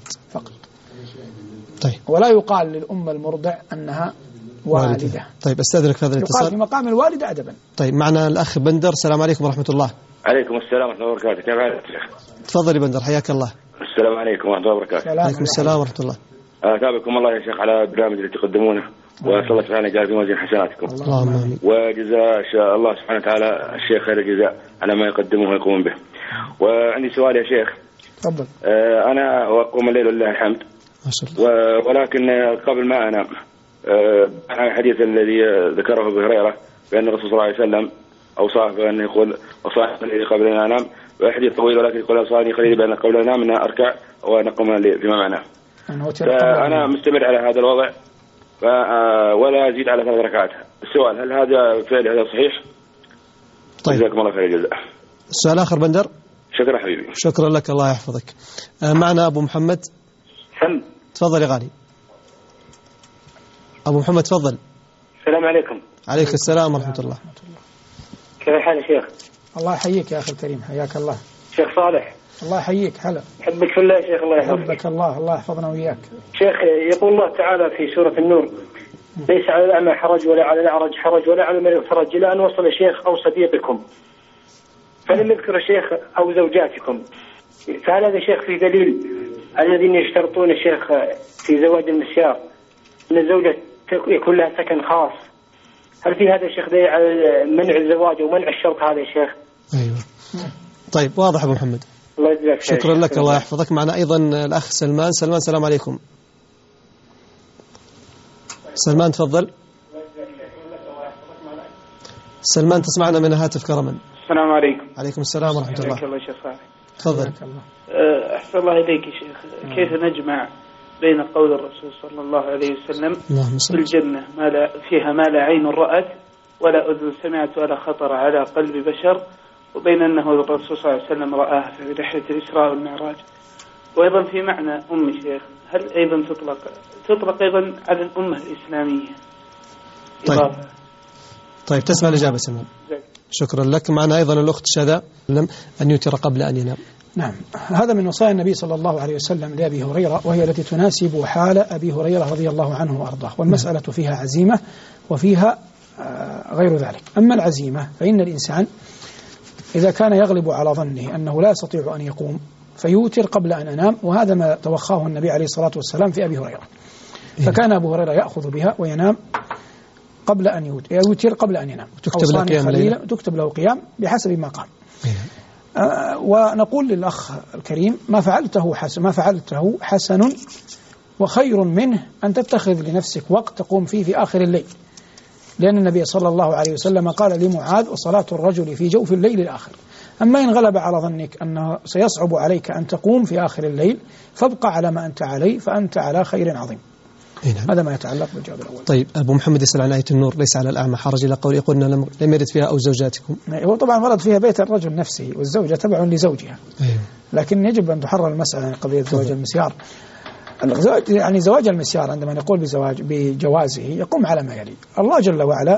طيب. ولا يقال للأم المرضع أنها والدة. طيب أستأذنك في هذا الاتصال. يقال في مقام الوالدة أدبا. طيب معنا الأخ بندر. السلام عليكم ورحمة الله. عليكم السلام ورحمة الله وبركاته. كيف حالك شيخ؟ تفضل بندر، حياك الله. السلام عليكم ورحمة الله وبركاته. عليكم السلام ورحمة الله. أتابعكم الله يا شيخ على البرنامج اللي تقدمونه، وأسأل الله سبحانه يجعل في موازين حسناتكم. اللهم آمين. وجزاء الله سبحانه وتعالى الشيخ خير الجزاء على ما يقدمه ويقوم به. وعندي سؤال يا شيخ. تفضل. أنا أقوم الليل ولله الحمد، ولكن قبل ما أنام عن الحديث الذي ذكره أبو هريرة بأن الرسول صلى الله عليه وسلم أوصاه بأن يقول وصاحب الذي قبل أن أنام، وحديث طويل ولكن يقول أوصاني خليلي بأن قبل أن أنام أن أركع ونقوم فيما معناه. فأنا مستمر على هذا الوضع ولا أزيد على 3 ركعات. السؤال هل هذا فعل هذا صحيح؟ طيب جزاكم الله خير الجزاء. السؤال آخر بندر. شكرا حبيبي. شكرا لك الله يحفظك. معنا أبو محمد. تفضل يا غالي. أبو محمد تفضل. السلام عليكم. عليك السلام ورحمة الله. كيف الحال يا شيخ؟ الله يحييك يا أخي الكريم، حياك الله. شيخ صالح. الله يحييك. هلا. حبك في الله يا شيخ. الله يحفظك. حبك الله، الله يحفظنا وياك. شيخ يقول الله تعالى في سورة النور: ليس على الأعمى حرج ولا على الأعرج حرج ولا على المريض حرج، إلى أن وصل الشيخ أو صديقكم، فلم يذكر الشيخ أو زوجاتكم. فهل هذا شيخ في دليل الذين يشترطون الشيخ في زواج المسيار أن الزوجة يكون لها سكن خاص؟ هل في هذا الشيخ دليل على منع الزواج ومنع الشرط هذا يا شيخ؟ أيوة. طيب واضح أبو محمد. الله يجزاك خير. شكرا لك الله يحفظك. معنا أيضا الأخ سلمان. سلمان السلام عليكم. سلمان تفضل. سلمان تسمعنا من هاتف كرما. السلام عليكم. عليكم السلام ورحمة الله. الله يا شيخ صالح. تفضل. أحسن الله إليك يا شيخ. كيف نجمع بين قول الرسول صلى الله عليه وسلم في الجنة فيها ما لا عين رأت ولا أذن سمعت ولا خطر على قلب بشر، وبين أنه الرسول صلى الله عليه وسلم رآه في رحلة الإسراء والمعراج؟ وأيضا في معنى أم شيخ، هل أيضا تطلق أيضا على الأمة الإسلامية؟ طيب تسمع الإجابة سلمان. شكرا لك. معنا أيضا الأخت شذا أن يوتر قبل أن ينام. نعم، هذا من وصايا النبي صلى الله عليه وسلم لأبي هريرة، وهي التي تناسب حال أبي هريرة رضي الله عنه وأرضاه، والمسألة فيها عزيمة وفيها غير ذلك. أما العزيمة فإن الإنسان إذا كان يغلب على ظنه أنه لا يستطيع أن يقوم فيوتر قبل أن أنام، وهذا ما توخاه النبي عليه الصلاة والسلام في أبي هريرة. فكان أبو هريرة يأخذ بها وينام قبل أن يوتر قبل أن ينام. تكتب له قيام بحسب ما قام. ونقول للأخ الكريم ما فعلته حسن وخير منه أن تتخذ لنفسك وقت تقوم فيه في آخر الليل، لأن النبي صلى الله عليه وسلم قال لمعاذ: وصلاة الرجل في جوف الليل الآخر. أما إن غلب على ظنك أنه سيصعب عليك أن تقوم في آخر الليل فابقى على ما أنت عليه فأنت على خير عظيم. هذا ما يتعلق بالجواب الأول. طيب أبو محمد يسأل عن آية النور: ليس على الأعمى حرج إلى قول يقولنا لم يرد فيها أو زوجاتكم. هو طبعا ورد فيها بيت الرجل نفسه والزوجة تبع لزوجها. لكن يجب أن تحرر المسألة عن قضية زواج المسيار. يعني زواج المسيار عندما نقول بجوازه يقوم على ما يلي: الله جل وعلا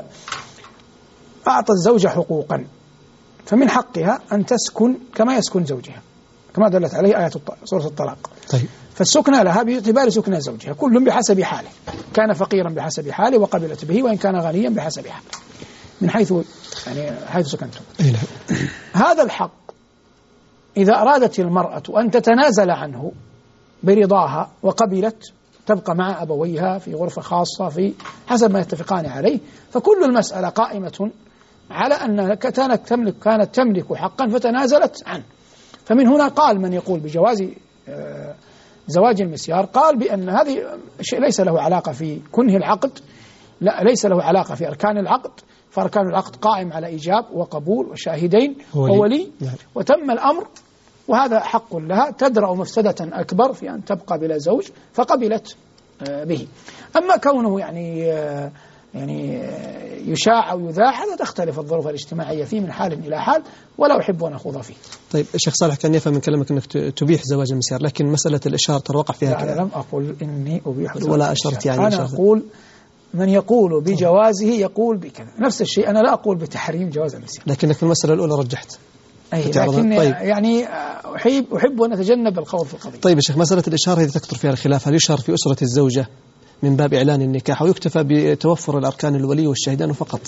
أعطى الزوجة حقوقا، فمن حقها أن تسكن كما يسكن زوجها، كما دلت عليه آية سورة الطلاق. طيب. فالسكنى لها باعتبار سكنى زوجها، كل بحسب حاله، كان فقيرا بحسب حاله وقبلت به، وإن كان غنيا بحسب حاله، من حيث سكنتم. هذا الحق إذا أرادت المرأة أن تتنازل عنه برضاها وقبلت تبقى مع أبويها في غرفة خاصة في حسب ما يتفقان عليه، فكل المسألة قائمة على أنها كانت تملك حقا فتنازلت عنه. فمن هنا قال من يقول بجواز زواج المسيار قال بأن هذه شيء ليس له علاقة في كنه العقد، لا ليس له علاقة في أركان العقد، فأركان العقد قائم على إيجاب وقبول وشاهدين وولي، وتم الأمر، وهذا حق لها تدرأ مفسدة أكبر في أن تبقى بلا زوج فقبلت به. أما كونه يعني يشاع أو يذاع هذا تختلف الظروف الاجتماعية فيه من حال إلى حال، ولا أحب أن أخوض فيه. طيب الشيخ صالح كان يفهم من كلامك أنك تبيح زواج المسيار، لكن مسألة الإشارة وقع فيها لا، أنا لم أقول إني أبيح زواج ولا أشرت يعني. أنا أقول من يقول بجوازه يقول بكذا، نفس الشيء أنا لا أقول بتحريم جواز المسيار. لكنك في المسألة الأولى رجحت. لكن طيب. يعني أحب أن أتجنب الخوض في القضية. طيب يا شيخ، مسألة الإشارة إذا تكثر فيها الخلاف، هل يشهر في أسرة الزوجة من باب إعلان النكاح ويكتفى بتوفر الأركان الولي والشاهدان فقط؟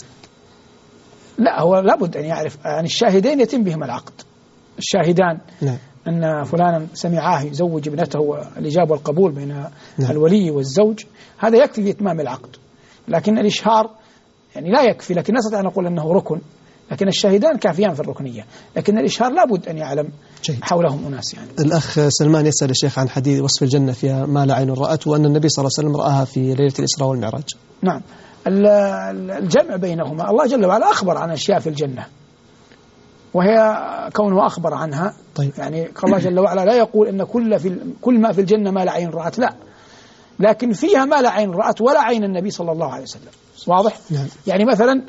لا، هو لابد أن يعرف عن الشاهدين يتم بهم العقد. الشاهدان أن فلانا سمعاه يزوج ابنته، الإجابة والقبول بين الولي والزوج، هذا يكفي في إتمام العقد. لكن الإشهار يعني لا يكفي، لكن نستطيع أن نقول أنه ركن لكن الشاهدان كافيان في الركنية، لكن الإشهار لابد أن يعلم حولهم أناس يعني. الأخ سلمان يسأل الشيخ عن حديث وصف الجنة فيها ما لا عين رأت، وأن النبي صلى الله عليه وسلم رآها في ليلة الإسراء والمعراج. نعم، الجمع بينهما، الله جل وعلا أخبر عن أشياء في الجنة وهي كونه أخبر عنها. طيب. يعني الله جل وعلا لا يقول إن كل ما في الجنة ما لا عين رأت، لا، لكن فيها ما لا عين رأت ولا عين النبي صلى الله عليه وسلم. واضح؟ نعم. يعني مثلا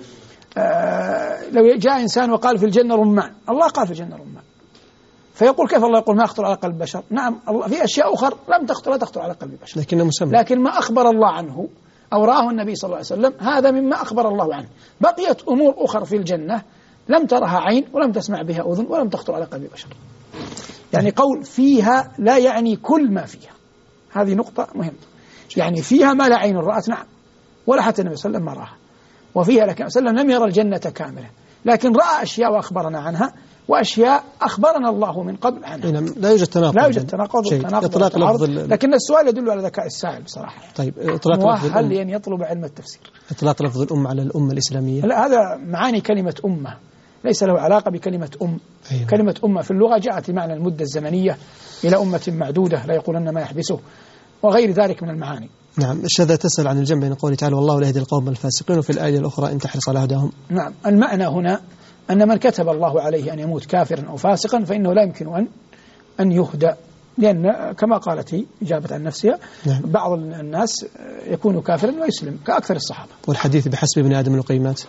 لو جاء إنسان وقال في الجنة رمان، الله قال في الجنة رمان، فيقول كيف الله يقول ما يخطر على قلب بشر؟ نعم، الله في أشياء أخرى لا تخطر على قلب بشر، لكن ما أخبر الله عنه أو رآه النبي صلى الله عليه وسلم هذا مما أخبر الله عنه. بقيت أمور أخرى في الجنة لم ترها عين ولم تسمع بها أذن ولم تخطر على قلب بشر. يعني قول فيها لا يعني كل ما فيها، هذه نقطة مهمة. يعني فيها ما لا عين رأت، نعم، ولا حتى النبي صلى الله عليه وسلم ما راها، وفيها لكن صلى الله عليه وسلم لم يرى الجنة كاملة، لكن رأى أشياء وأخبرنا عنها، وأشياء أخبرنا الله من قبل عنها. لا يوجد تناقض، لا يوجد تناقض، إطلاق لفظ لكن السؤال يدل على ذكاء السائل بصراحة. طيب، إطلاق مؤهل لأن يطلب علم التفسير. إطلاق لفظ الأم على الأمة الإسلامية، لا، هذا معاني كلمة أمة ليس له علاقة بكلمة أم. أيوة. كلمة أمة في اللغة جاءت بمعنى المدة الزمنية إلى أمة معدودة لا يقولن ما يحبسه وغير ذلك من المعاني. نعم. الشذا تسأل عن الجمع بين قوله تعالى والله لا يهدي القوم الفاسقين، وفي الآية الأخرى إن تحرص على هداهم. نعم، المعنى هنا أن من كتب الله عليه أن يموت كافرا أو فاسقا فإنه لا يمكن أن يهدى، لأن كما قالت هي إجابة عن نفسها. نعم. بعض الناس يكون كافرا ويسلم كأكثر الصحابة. والحديث بحسب ابن آدم القيمات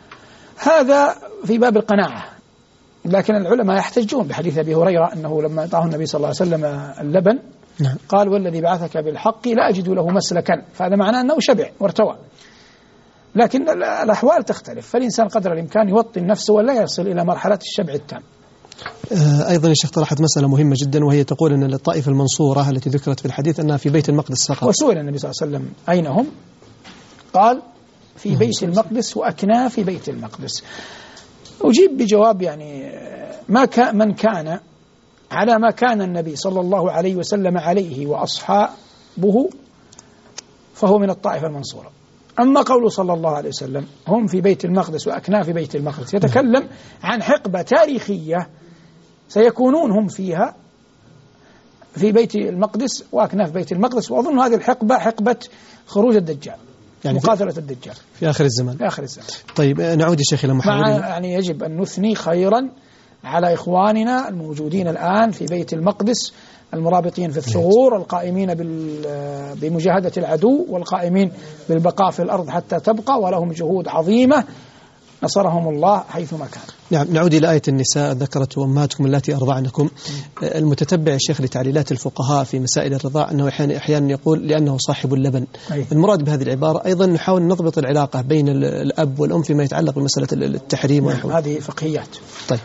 هذا في باب القناعة، لكن العلماء يحتجون بحديث أبي هريرة أنه لما أعطاه النبي صلى الله عليه وسلم اللبن، نعم، قال والذي بعثك بالحق لا أجد له مسلكا، فهذا معناه أنه شبع وارتوى. لكن الأحوال تختلف، فالإنسان قدر الإمكان يوطن نفسه ولا يصل إلى مرحلة الشبع التام. أيضا الشيخ طرحت مسألة مهمة جدا، وهي تقول أن الطائفة المنصورة التي ذكرت في الحديث أنها في بيت المقدس فقط. وسئل النبي صلى الله عليه وسلم أين هم؟ قال في بيت المقدس وأكناف في بيت المقدس. أجيب بجواب يعني من كان على ما كان النبي صلى الله عليه وسلم عليه وأصحابه فهو من الطائفة المنصورة. أما قوله صلى الله عليه وسلم هم في بيت المقدس وأكناف بيت المقدس يتكلم عن حقبة تاريخية سيكونون هم فيها في بيت المقدس وأكناف بيت المقدس، وأظن هذه الحقبة حقبة خروج الدجال، يعني مقاتلة الدجال في آخر الزمان. في آخر الزمان. طيب، نعود يا شيخ إلى محاورنا. يعني يجب أن نثني خيرا على إخواننا الموجودين الآن في بيت المقدس، المرابطين في الثغور، القائمين بمجاهدة العدو، والقائمين بالبقاء في الأرض حتى تبقى، ولهم جهود عظيمة نصرهم الله حيثما كان. نعم. نعود إلى آية النساء ذكرت أمهاتكم اللاتي أرضعنكم. المتتبع الشيخ لتعليلات الفقهاء في مسائل الرضاع أنه أحيانا يقول لأنه صاحب اللبن. المراد بهذه العبارة أيضا نحاول نضبط العلاقة بين الأب والأم فيما يتعلق بمسألة التحريم. هذه فقهيات. طيب،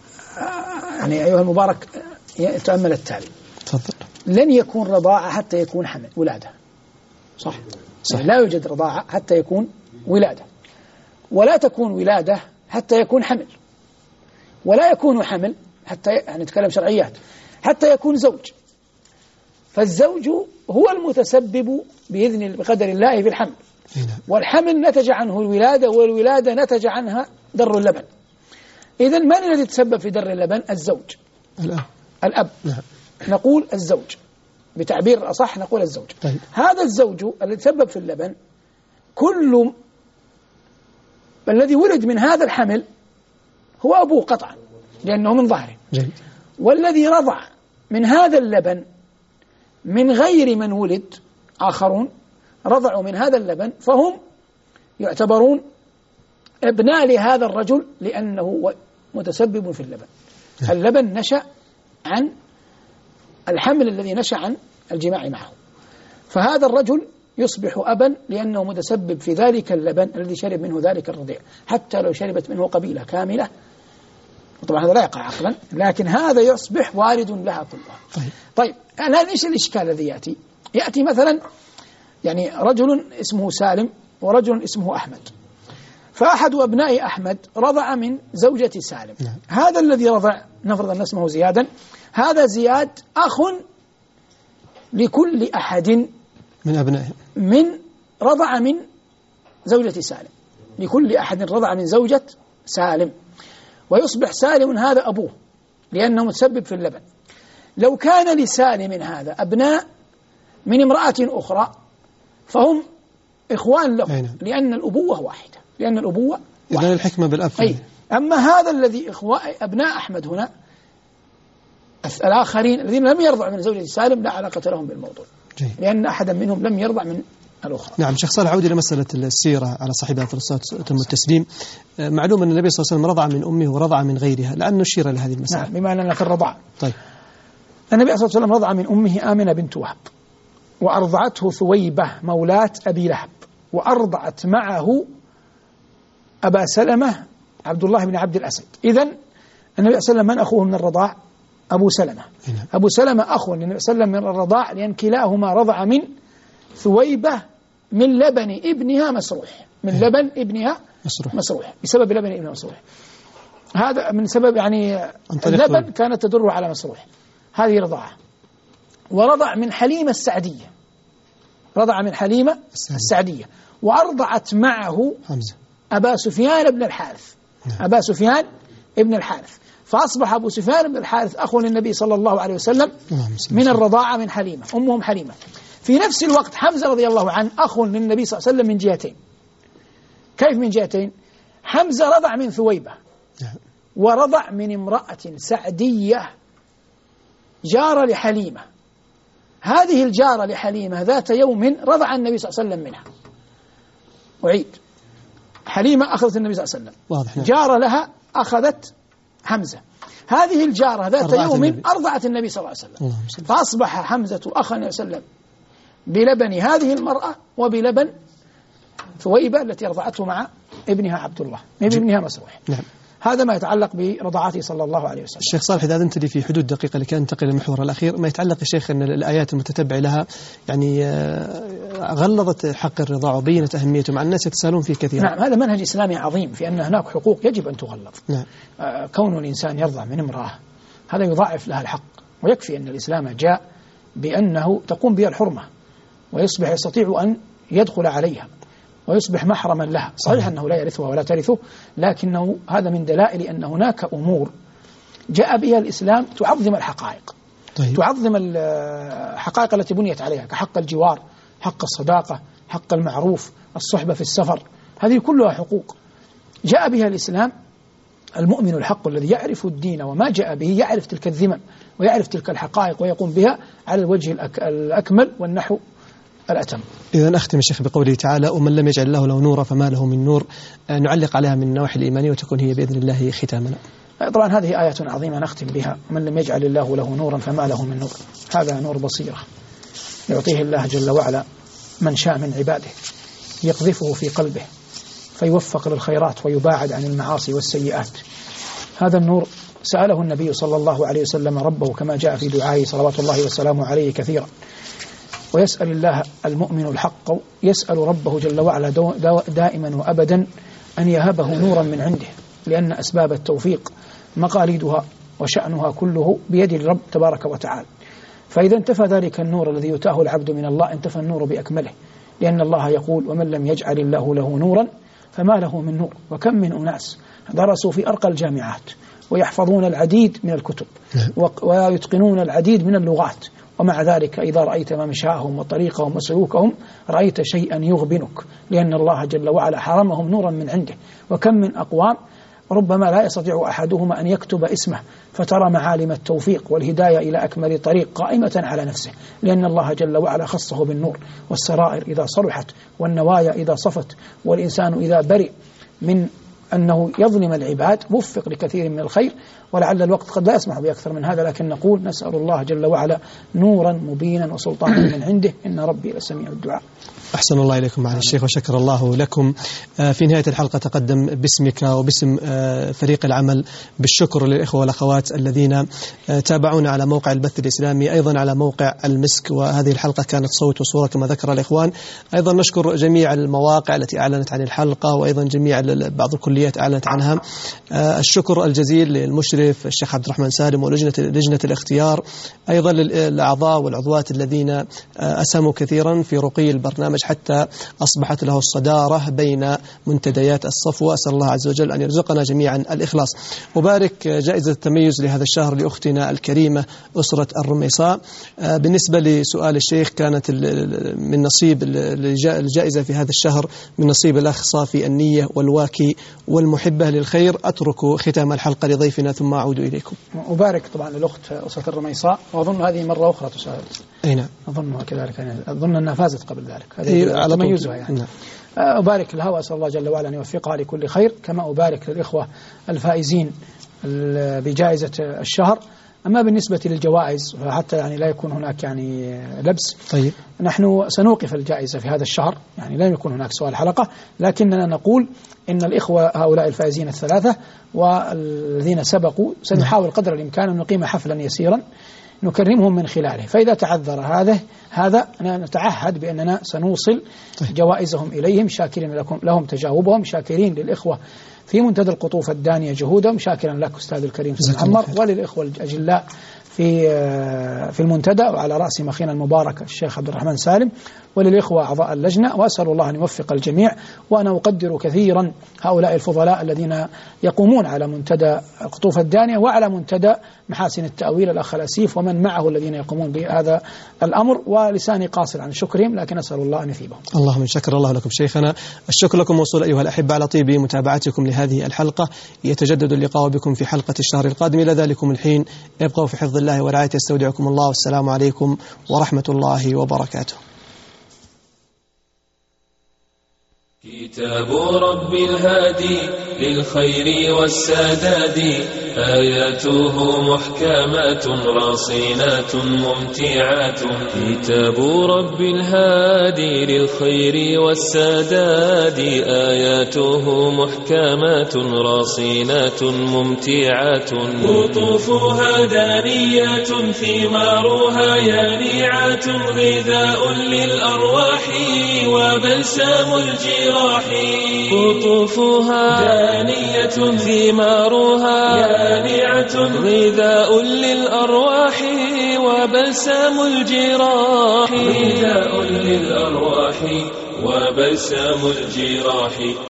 يعني أيها المبارك تأمل التالي. تفضل. لن يكون رضاعة حتى يكون حمل ولادة، صح. يعني لا يوجد رضاعة حتى يكون ولادة، ولا تكون ولادة حتى يكون حمل، ولا يكون حمل حتى يعني نتكلم شرعيات حتى يكون زوج. فالزوج هو المتسبب بقدر الله في الحمل، والحمل نتج عنه الولادة، والولادة نتج عنها در اللبن. إذن من الذي تسبب في در اللبن؟ الزوج. الأب. نعم. نقول الزوج بتعبير أصح، نقول الزوج. طيب. هذا الزوج الذي تسبب في اللبن كل الذي ولد من هذا الحمل هو أبوه قطعا لأنه من ظهره. جيد. والذي رضع من هذا اللبن من غير من ولد آخرون رضعوا من هذا اللبن فهم يعتبرون ابناء لهذا الرجل لأنه متسبب في اللبن. اللبن نشأ عن الحمل الذي نشأ عن الجماع معه، فهذا الرجل يصبح أبا لأنه متسبب في ذلك اللبن الذي شرب منه ذلك الرضيع، حتى لو شربت منه قبيلة كاملة. طبعا هذا لا يقع عقلا، لكن هذا يصبح وارد لها كلها. طيب الآن إيش الإشكال الذي يأتي؟ يأتي مثلا يعني رجل اسمه سالم ورجل اسمه أحمد، فأحد أبناء أحمد رضع من زوجة سالم. هذا الذي رضع نفرض أن اسمه زيادا، هذا زياد أخ لكل أحد من أبنائه من رضع من زوجة سالم، لكل أحد رضع من زوجة سالم. ويصبح سالم هذا أبوه لأنه متسبب في اللبن. لو كان لسالم هذا أبناء من امرأة أخرى فهم إخوان له لأن الأبوة واحدة، لأن الأبوة واحدة. إذن الحكمة بالأب. أما هذا الذي أبناء أحمد هنا الآخرين الذين لم يرضعوا من زوجة سالم لا علاقة لهم بالموضوع، لأن أحدا منهم لم يرضع من الأخرى. نعم. شيخ صالح، عودة لمسألة السيرة على صاحبها في الصلاة والتسليم. معلوم أن النبي صلى الله عليه وسلم رضع من أمه ورضع من غيرها، لأن نشير لهذه المسألة. نعم، بما أننا في الرضاع. طيب. النبي صلى الله عليه وسلم رضع من أمه آمنة بنت وهب، وأرضعته ثويبة مولاة أبي لهب، وأرضعت معه أبا سلمة عبد الله بن عبد الأسد. إذن النبي صلى الله عليه وسلم من أخوه من الرضاع؟ أبو سلمة. أبو سلمة أخو النبي صلى الله عليه وسلم من الرضاع، لأن كلاهما رضع من ثويبة من لبن ابنها مسروح، من لبن ابنها مسروح، بسبب لبن ابنها مسروح. هذا من سبب يعني اللبن كانت تدر على مسروح، هذه رضاعة. ورضع من حليمة السعدية، رضع من حليمة السعدية، وأرضعت معه أبا سفيان بن الحارث، أبا سفيان بن الحارث، فأصبح أبو سفيان بن الحارث أخو للنبي صلى الله عليه وسلم من الرضاعة من حليمة، أمهم حليمة. في نفس الوقت حمزة رضي الله عنه أخ للنبي صلى الله عليه وسلم من جهتين. كيف من جهتين؟ حمزة رضع من ثويبة، ورضع من امرأة سعدية جارة لحليمة. هذه الجارة لحليمة ذات يوم رضع النبي صلى الله عليه وسلم منها. أعيد، حليمة أخذت النبي صلى الله عليه وسلم، واضح. جارة لها أخذت حمزة. هذه الجارة ذات يوم أرضعت النبي صلى الله عليه وسلم، فأصبح حمزة أخا النبي صلى الله عليه وسلم بلبن هذه المرأة وبلبن ثويبة التي رضعته مع ابنها عبد الله، ابنها مسروح. نعم. هذا ما يتعلق برضاعته صلى الله عليه وسلم. الشيخ صالح، إذا أنت لي في حدود دقيقة لكي أنتقل للمحور الأخير، ما يتعلق يا شيخ أن الآيات المتتبع لها يعني غلظت حق الرضاع وبينت أهميته، مع الناس يتساءلون فيه كثيرا. نعم، هذا منهج إسلامي عظيم في أن هناك حقوق يجب أن تغلظ. نعم. كون الإنسان يرضع من امرأة هذا يضاعف لها الحق، ويكفي أن الإسلام جاء بأنه تقوم بها الحرمة، ويصبح يستطيع أن يدخل عليها ويصبح محرما لها. صحيح أنه لا يرثها ولا ترثه، لكنه هذا من دلائل أن هناك أمور جاء بها الإسلام تعظم الحقائق. طيب. تعظم الحقائق التي بنيت عليها، كحق الجوار، حق الصداقة، حق المعروف، الصحبة في السفر، هذه كلها حقوق جاء بها الإسلام. المؤمن الحق الذي يعرف الدين وما جاء به يعرف تلك الذمم ويعرف تلك الحقائق ويقوم بها على الوجه الأكمل والنحو الأتم. إذا أختم الشيخ بقوله تعالى: ومن لم يجعل له نورا فما له من نور، نعلق عليها من النواحي الإيمانية وتكون هي بإذن الله ختامنا. طبعا هذه آية عظيمة نختم بها: ومن لم يجعل الله له نورا فما له من نور. هذا نور بصيرة يعطيه الله جل وعلا من شاء من عباده، يقذفه في قلبه فيوفق للخيرات ويباعد عن المعاصي والسيئات. هذا النور سأله النبي صلى الله عليه وسلم ربه كما جاء في دعائه صلوات الله والسلام عليه كثيرا، ويسأل الله المؤمن الحق، يسأل ربه جل وعلا دائما وأبدا أن يهبه نورا من عنده، لأن أسباب التوفيق مقاليدها وشأنها كله بيد الرب تبارك وتعالى. فإذا انتفى ذلك النور الذي يتاه العبد من الله انتفى النور بأكمله، لأن الله يقول: ومن لم يجعل الله له نورا فما له من نور. وكم من أناس درسوا في أرقى الجامعات ويحفظون العديد من الكتب ويتقنون العديد من اللغات، ومع ذلك إذا رأيت ممشاهم وطريقهم وسلوكهم رأيت شيئا يغبنك، لأن الله جل وعلا حرمهم نورا من عنده. وكم من أقوام ربما لا يستطيع أحدهما أن يكتب اسمه، فترى معالم التوفيق والهداية إلى أكمل طريق قائمة على نفسه، لأن الله جل وعلا خصه بالنور. والسرائر إذا صلحت والنوايا إذا صفت والإنسان إذا برئ من أنه يظلم العباد وفق لكثير من الخير. ولعل الوقت قد لا يسمح بأكثر من هذا، لكن نقول نسأل الله جل وعلا نورا مبينا وسلطانا من عنده، إن ربي لسميع الدعاء. أحسن الله إليكم معالي الشيخ وشكر الله لكم. في نهاية الحلقة تقدم باسمك وباسم فريق العمل بالشكر للإخوة والأخوات الذين تابعونا على موقع البث الإسلامي، أيضا على موقع المسك، وهذه الحلقة كانت صوت وصورة كما ذكر الإخوان. أيضا نشكر جميع المواقع التي أعلنت عن الحلقة، وأيضا جميع بعض الكليات أعلنت عنها. الشكر الجزيل للمشرف الشيخ عبد الرحمن سالم ولجنة الاختيار، أيضا للأعضاء والعضوات الذين أسهموا كثيرا في رقي البرنامج الزواج حتى أصبحت له الصدارة بين منتديات الصفوة. أسأل الله عز وجل أن يرزقنا جميعا الإخلاص. أبارك جائزة التميز لهذا الشهر لأختنا الكريمة أسرة الرميصاء. بالنسبة لسؤال الشيخ، كانت من نصيب الجائزة في هذا الشهر من نصيب الأخ صافي النية والواكي والمحبة للخير. أترك ختام الحلقة لضيفنا ثم أعود إليكم. أبارك طبعا للأخت أسرة الرميصاء، وأظن هذه مرة أخرى تساعد. أي نعم، أظنها كذلك، يعني أظن أنها فازت قبل ذلك، هذه على تميزها يعني. نعم. أبارك لها وأسأل الله جل وعلا أن يوفقها لكل خير، كما أبارك للإخوة الفائزين بجائزة الشهر. أما بالنسبة للجوائز فحتى يعني لا يكون هناك يعني لبس، طيب نحن سنوقف الجائزة في هذا الشهر، يعني لا يكون هناك سؤال حلقة، لكننا نقول إن الإخوة هؤلاء الفائزين الثلاثة والذين سبقوا سنحاول قدر الإمكان أن نقيم حفلا يسيرا نكرمهم من خلاله، فإذا تعذر هذا نتعهد بأننا سنوصل جوائزهم إليهم، شاكرين لهم تجاوبهم، شاكرين للإخوة في منتدى القطوف الدانية جهودهم، شاكرا لك أستاذ الكريم سيد عمر، وللإخوة الأجلاء في المنتدى، وعلى رأس أخينا المبارك الشيخ عبد الرحمن سالم، وللإخوة أعضاء اللجنة، وأسأل الله أن يوفق الجميع. وأنا أقدر كثيرا هؤلاء الفضلاء الذين يقومون على منتدى قطوف الدانية وعلى منتدى محاسن التأويل، الأخ الأسيف ومن معه الذين يقومون بهذا الأمر، ولساني قاصر عن شكرهم، لكن أسأل الله أن يثيبهم. اللهم شكر الله لكم شيخنا. الشكر لكم موصول أيها الأحبة على طيب متابعتكم لهذه الحلقة. يتجدد اللقاء بكم في حلقة الشهر القادم. إلى ذلكم الحين ابقوا في حفظ الله ورعايته. استودعكم الله، والسلام عليكم ورحمة الله وبركاته. كتاب رب الهادي للخير والسداد، آياته محكمات رصينات ممتعات. كتاب رب الهادي للخير والسداد، آياته محكمات رصينات ممتعات. قطوفها دانيات ثمارها يانعات، غذاء للأرواح وبلسام الجراح. قطوفها دانية ثمارها يانعة، غذاء للأرواح وبلسام الجراح. غذاء للأرواح وبلسام الجراح.